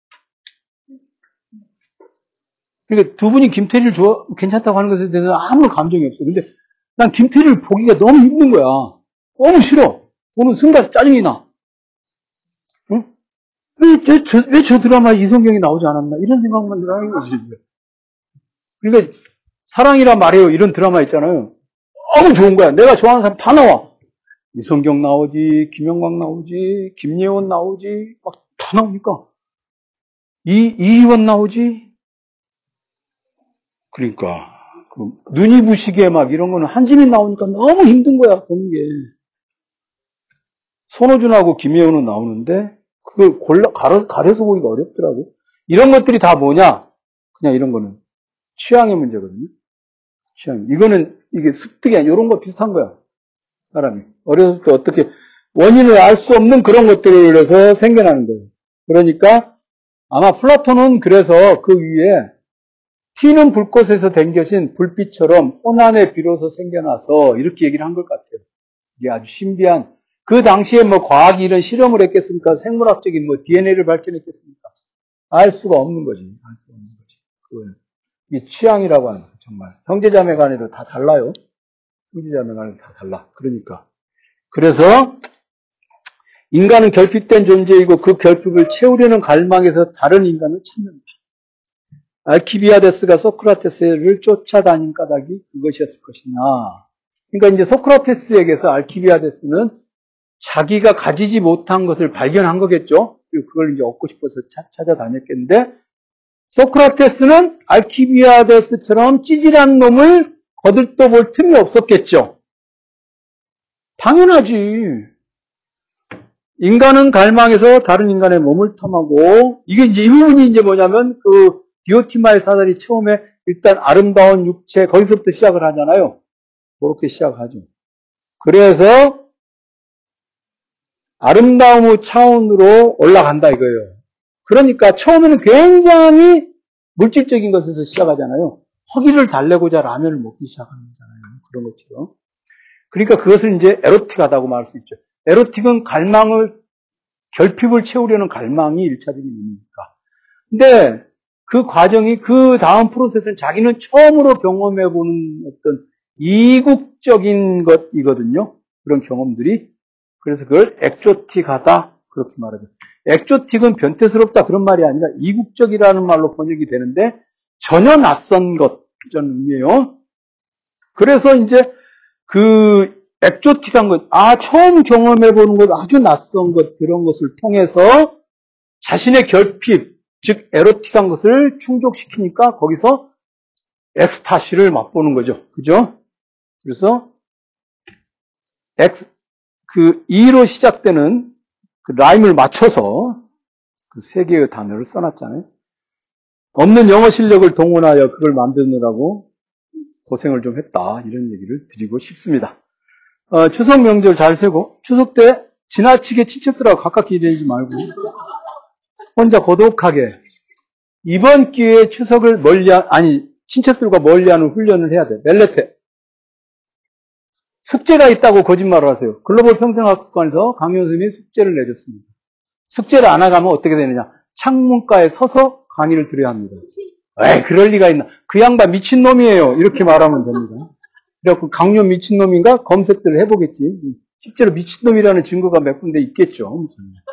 그러니까 두 분이 김태리를 좋아, 괜찮다고 하는 것에 대해서 아무 감정이 없어. 근데 난 김태리를 보기가 너무 힘든 거야. 너무 싫어. 보는 순간 짜증이 나. 응? 왜, 왜, 저, 왜 저 드라마에 이성경이 나오지 않았나? 이런 생각만 들어하는 거지. 그러니까 사랑이라 말해요. 이런 드라마 있잖아요. 너무 좋은 거야. 내가 좋아하는 사람 다 나와. 이성경 나오지, 김영광 나오지, 김예원 나오지, 막 다 나오니까. 이, 이희원 나오지? 그러니까, 그 눈이 부시게 막 이런 거는 한지민 나오니까 너무 힘든 거야, 보는 게. 손호준하고 김예원은 나오는데, 그걸 골라, 가려, 가려서 보기가 어렵더라고. 이런 것들이 다 뭐냐? 그냥 이런 거는 취향의 문제거든요. 취향. 이거는, 이게 습득이 아니야. 이런 거 비슷한 거야. 사람이. 어렸을 때 어떻게, 원인을 알 수 없는 그런 것들에 의해서 생겨나는 거예요. 그러니까, 아마 플라톤은 그래서 그 위에 튀는 불꽃에서 댕겨진 불빛처럼 혼안에 비로소 생겨나서 이렇게 얘기를 한 것 같아요. 이게 아주 신비한, 그 당시에 뭐 과학이 이런 실험을 했겠습니까? 생물학적인 뭐 디엔에이를 발견했겠습니까? 알 수가 없는 거지. 알 수가 없는 거지. 그건 이 취향이라고 하는 거 정말. 형제자매 간에도 다 달라요. 형제자매 간에도 다 달라. 그러니까. 그래서 인간은 결핍된 존재이고 그 결핍을 채우려는 갈망에서 다른 인간을 찾는다. 알키비아데스가 소크라테스를 쫓아다닌 까닭이 그것이었을 것이나. 그러니까 이제 소크라테스에게서 알키비아데스는 자기가 가지지 못한 것을 발견한 거겠죠. 그리고 그걸 이제 얻고 싶어서 찾아다녔겠는데, 소크라테스는 알키비아데스처럼 찌질한 놈을 거들떠볼 틈이 없었겠죠. 당연하지. 인간은 갈망에서 다른 인간의 몸을 탐하고, 이게 이제 이 부분이 이제 뭐냐면, 그, 디오티마의 사설이 처음에 일단 아름다운 육체, 거기서부터 시작을 하잖아요. 그렇게 시작하죠. 그래서, 아름다움의 차원으로 올라간다 이거예요. 그러니까 처음에는 굉장히 물질적인 것에서 시작하잖아요. 허기를 달래고자 라면을 먹기 시작하는 거잖아요. 그런 것처럼. 그러니까 그것을 이제 에로틱하다고 말할 수 있죠. 에로틱은 갈망을, 결핍을 채우려는 갈망이 일차적인 의미니까. 근데 그 과정이, 그 다음 프로세스는 자기는 처음으로 경험해보는 어떤 이국적인 것이거든요. 그런 경험들이. 그래서 그걸 액조틱하다. 그렇게 말하죠. 액조틱은 변태스럽다. 그런 말이 아니라 이국적이라는 말로 번역이 되는데 전혀 낯선 것. 이런 의미예요. 그래서 이제 그 액조틱한 것, 아, 처음 경험해보는 것, 아주 낯선 것, 그런 것을 통해서 자신의 결핍, 즉, 에로틱한 것을 충족시키니까 거기서 엑스타시를 맛보는 거죠. 그죠? 그래서 X, 그 이로 시작되는 그 라임을 맞춰서 그 세 개의 단어를 써놨잖아요. 없는 영어 실력을 동원하여 그걸 만드느라고 고생을 좀 했다. 이런 얘기를 드리고 싶습니다. 어, 추석 명절 잘 세고, 추석 때 지나치게 친척들하고 가깝게 지내지 말고, 혼자 고독하게, 이번 기회에 추석을 멀리, 아니, 친척들과 멀리하는 훈련을 해야 돼. 멜레테. 숙제가 있다고 거짓말을 하세요. 글로벌 평생학습관에서 강연 선생님이 숙제를 내줬습니다. 숙제를 안 하가면 어떻게 되느냐. 창문가에 서서 강의를 들어야 합니다. 에이, 그럴 리가 있나. 그 양반 미친놈이에요. 이렇게 말하면 됩니다. 그래갖고 강연 미친놈인가? 검색들을 해보겠지. 실제로 미친놈이라는 증거가 몇 군데 있겠죠.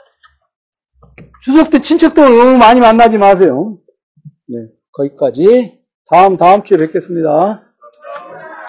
추석 때 친척들 너무 많이 만나지 마세요. 네, 거기까지. 다음, 다음 주에 뵙겠습니다.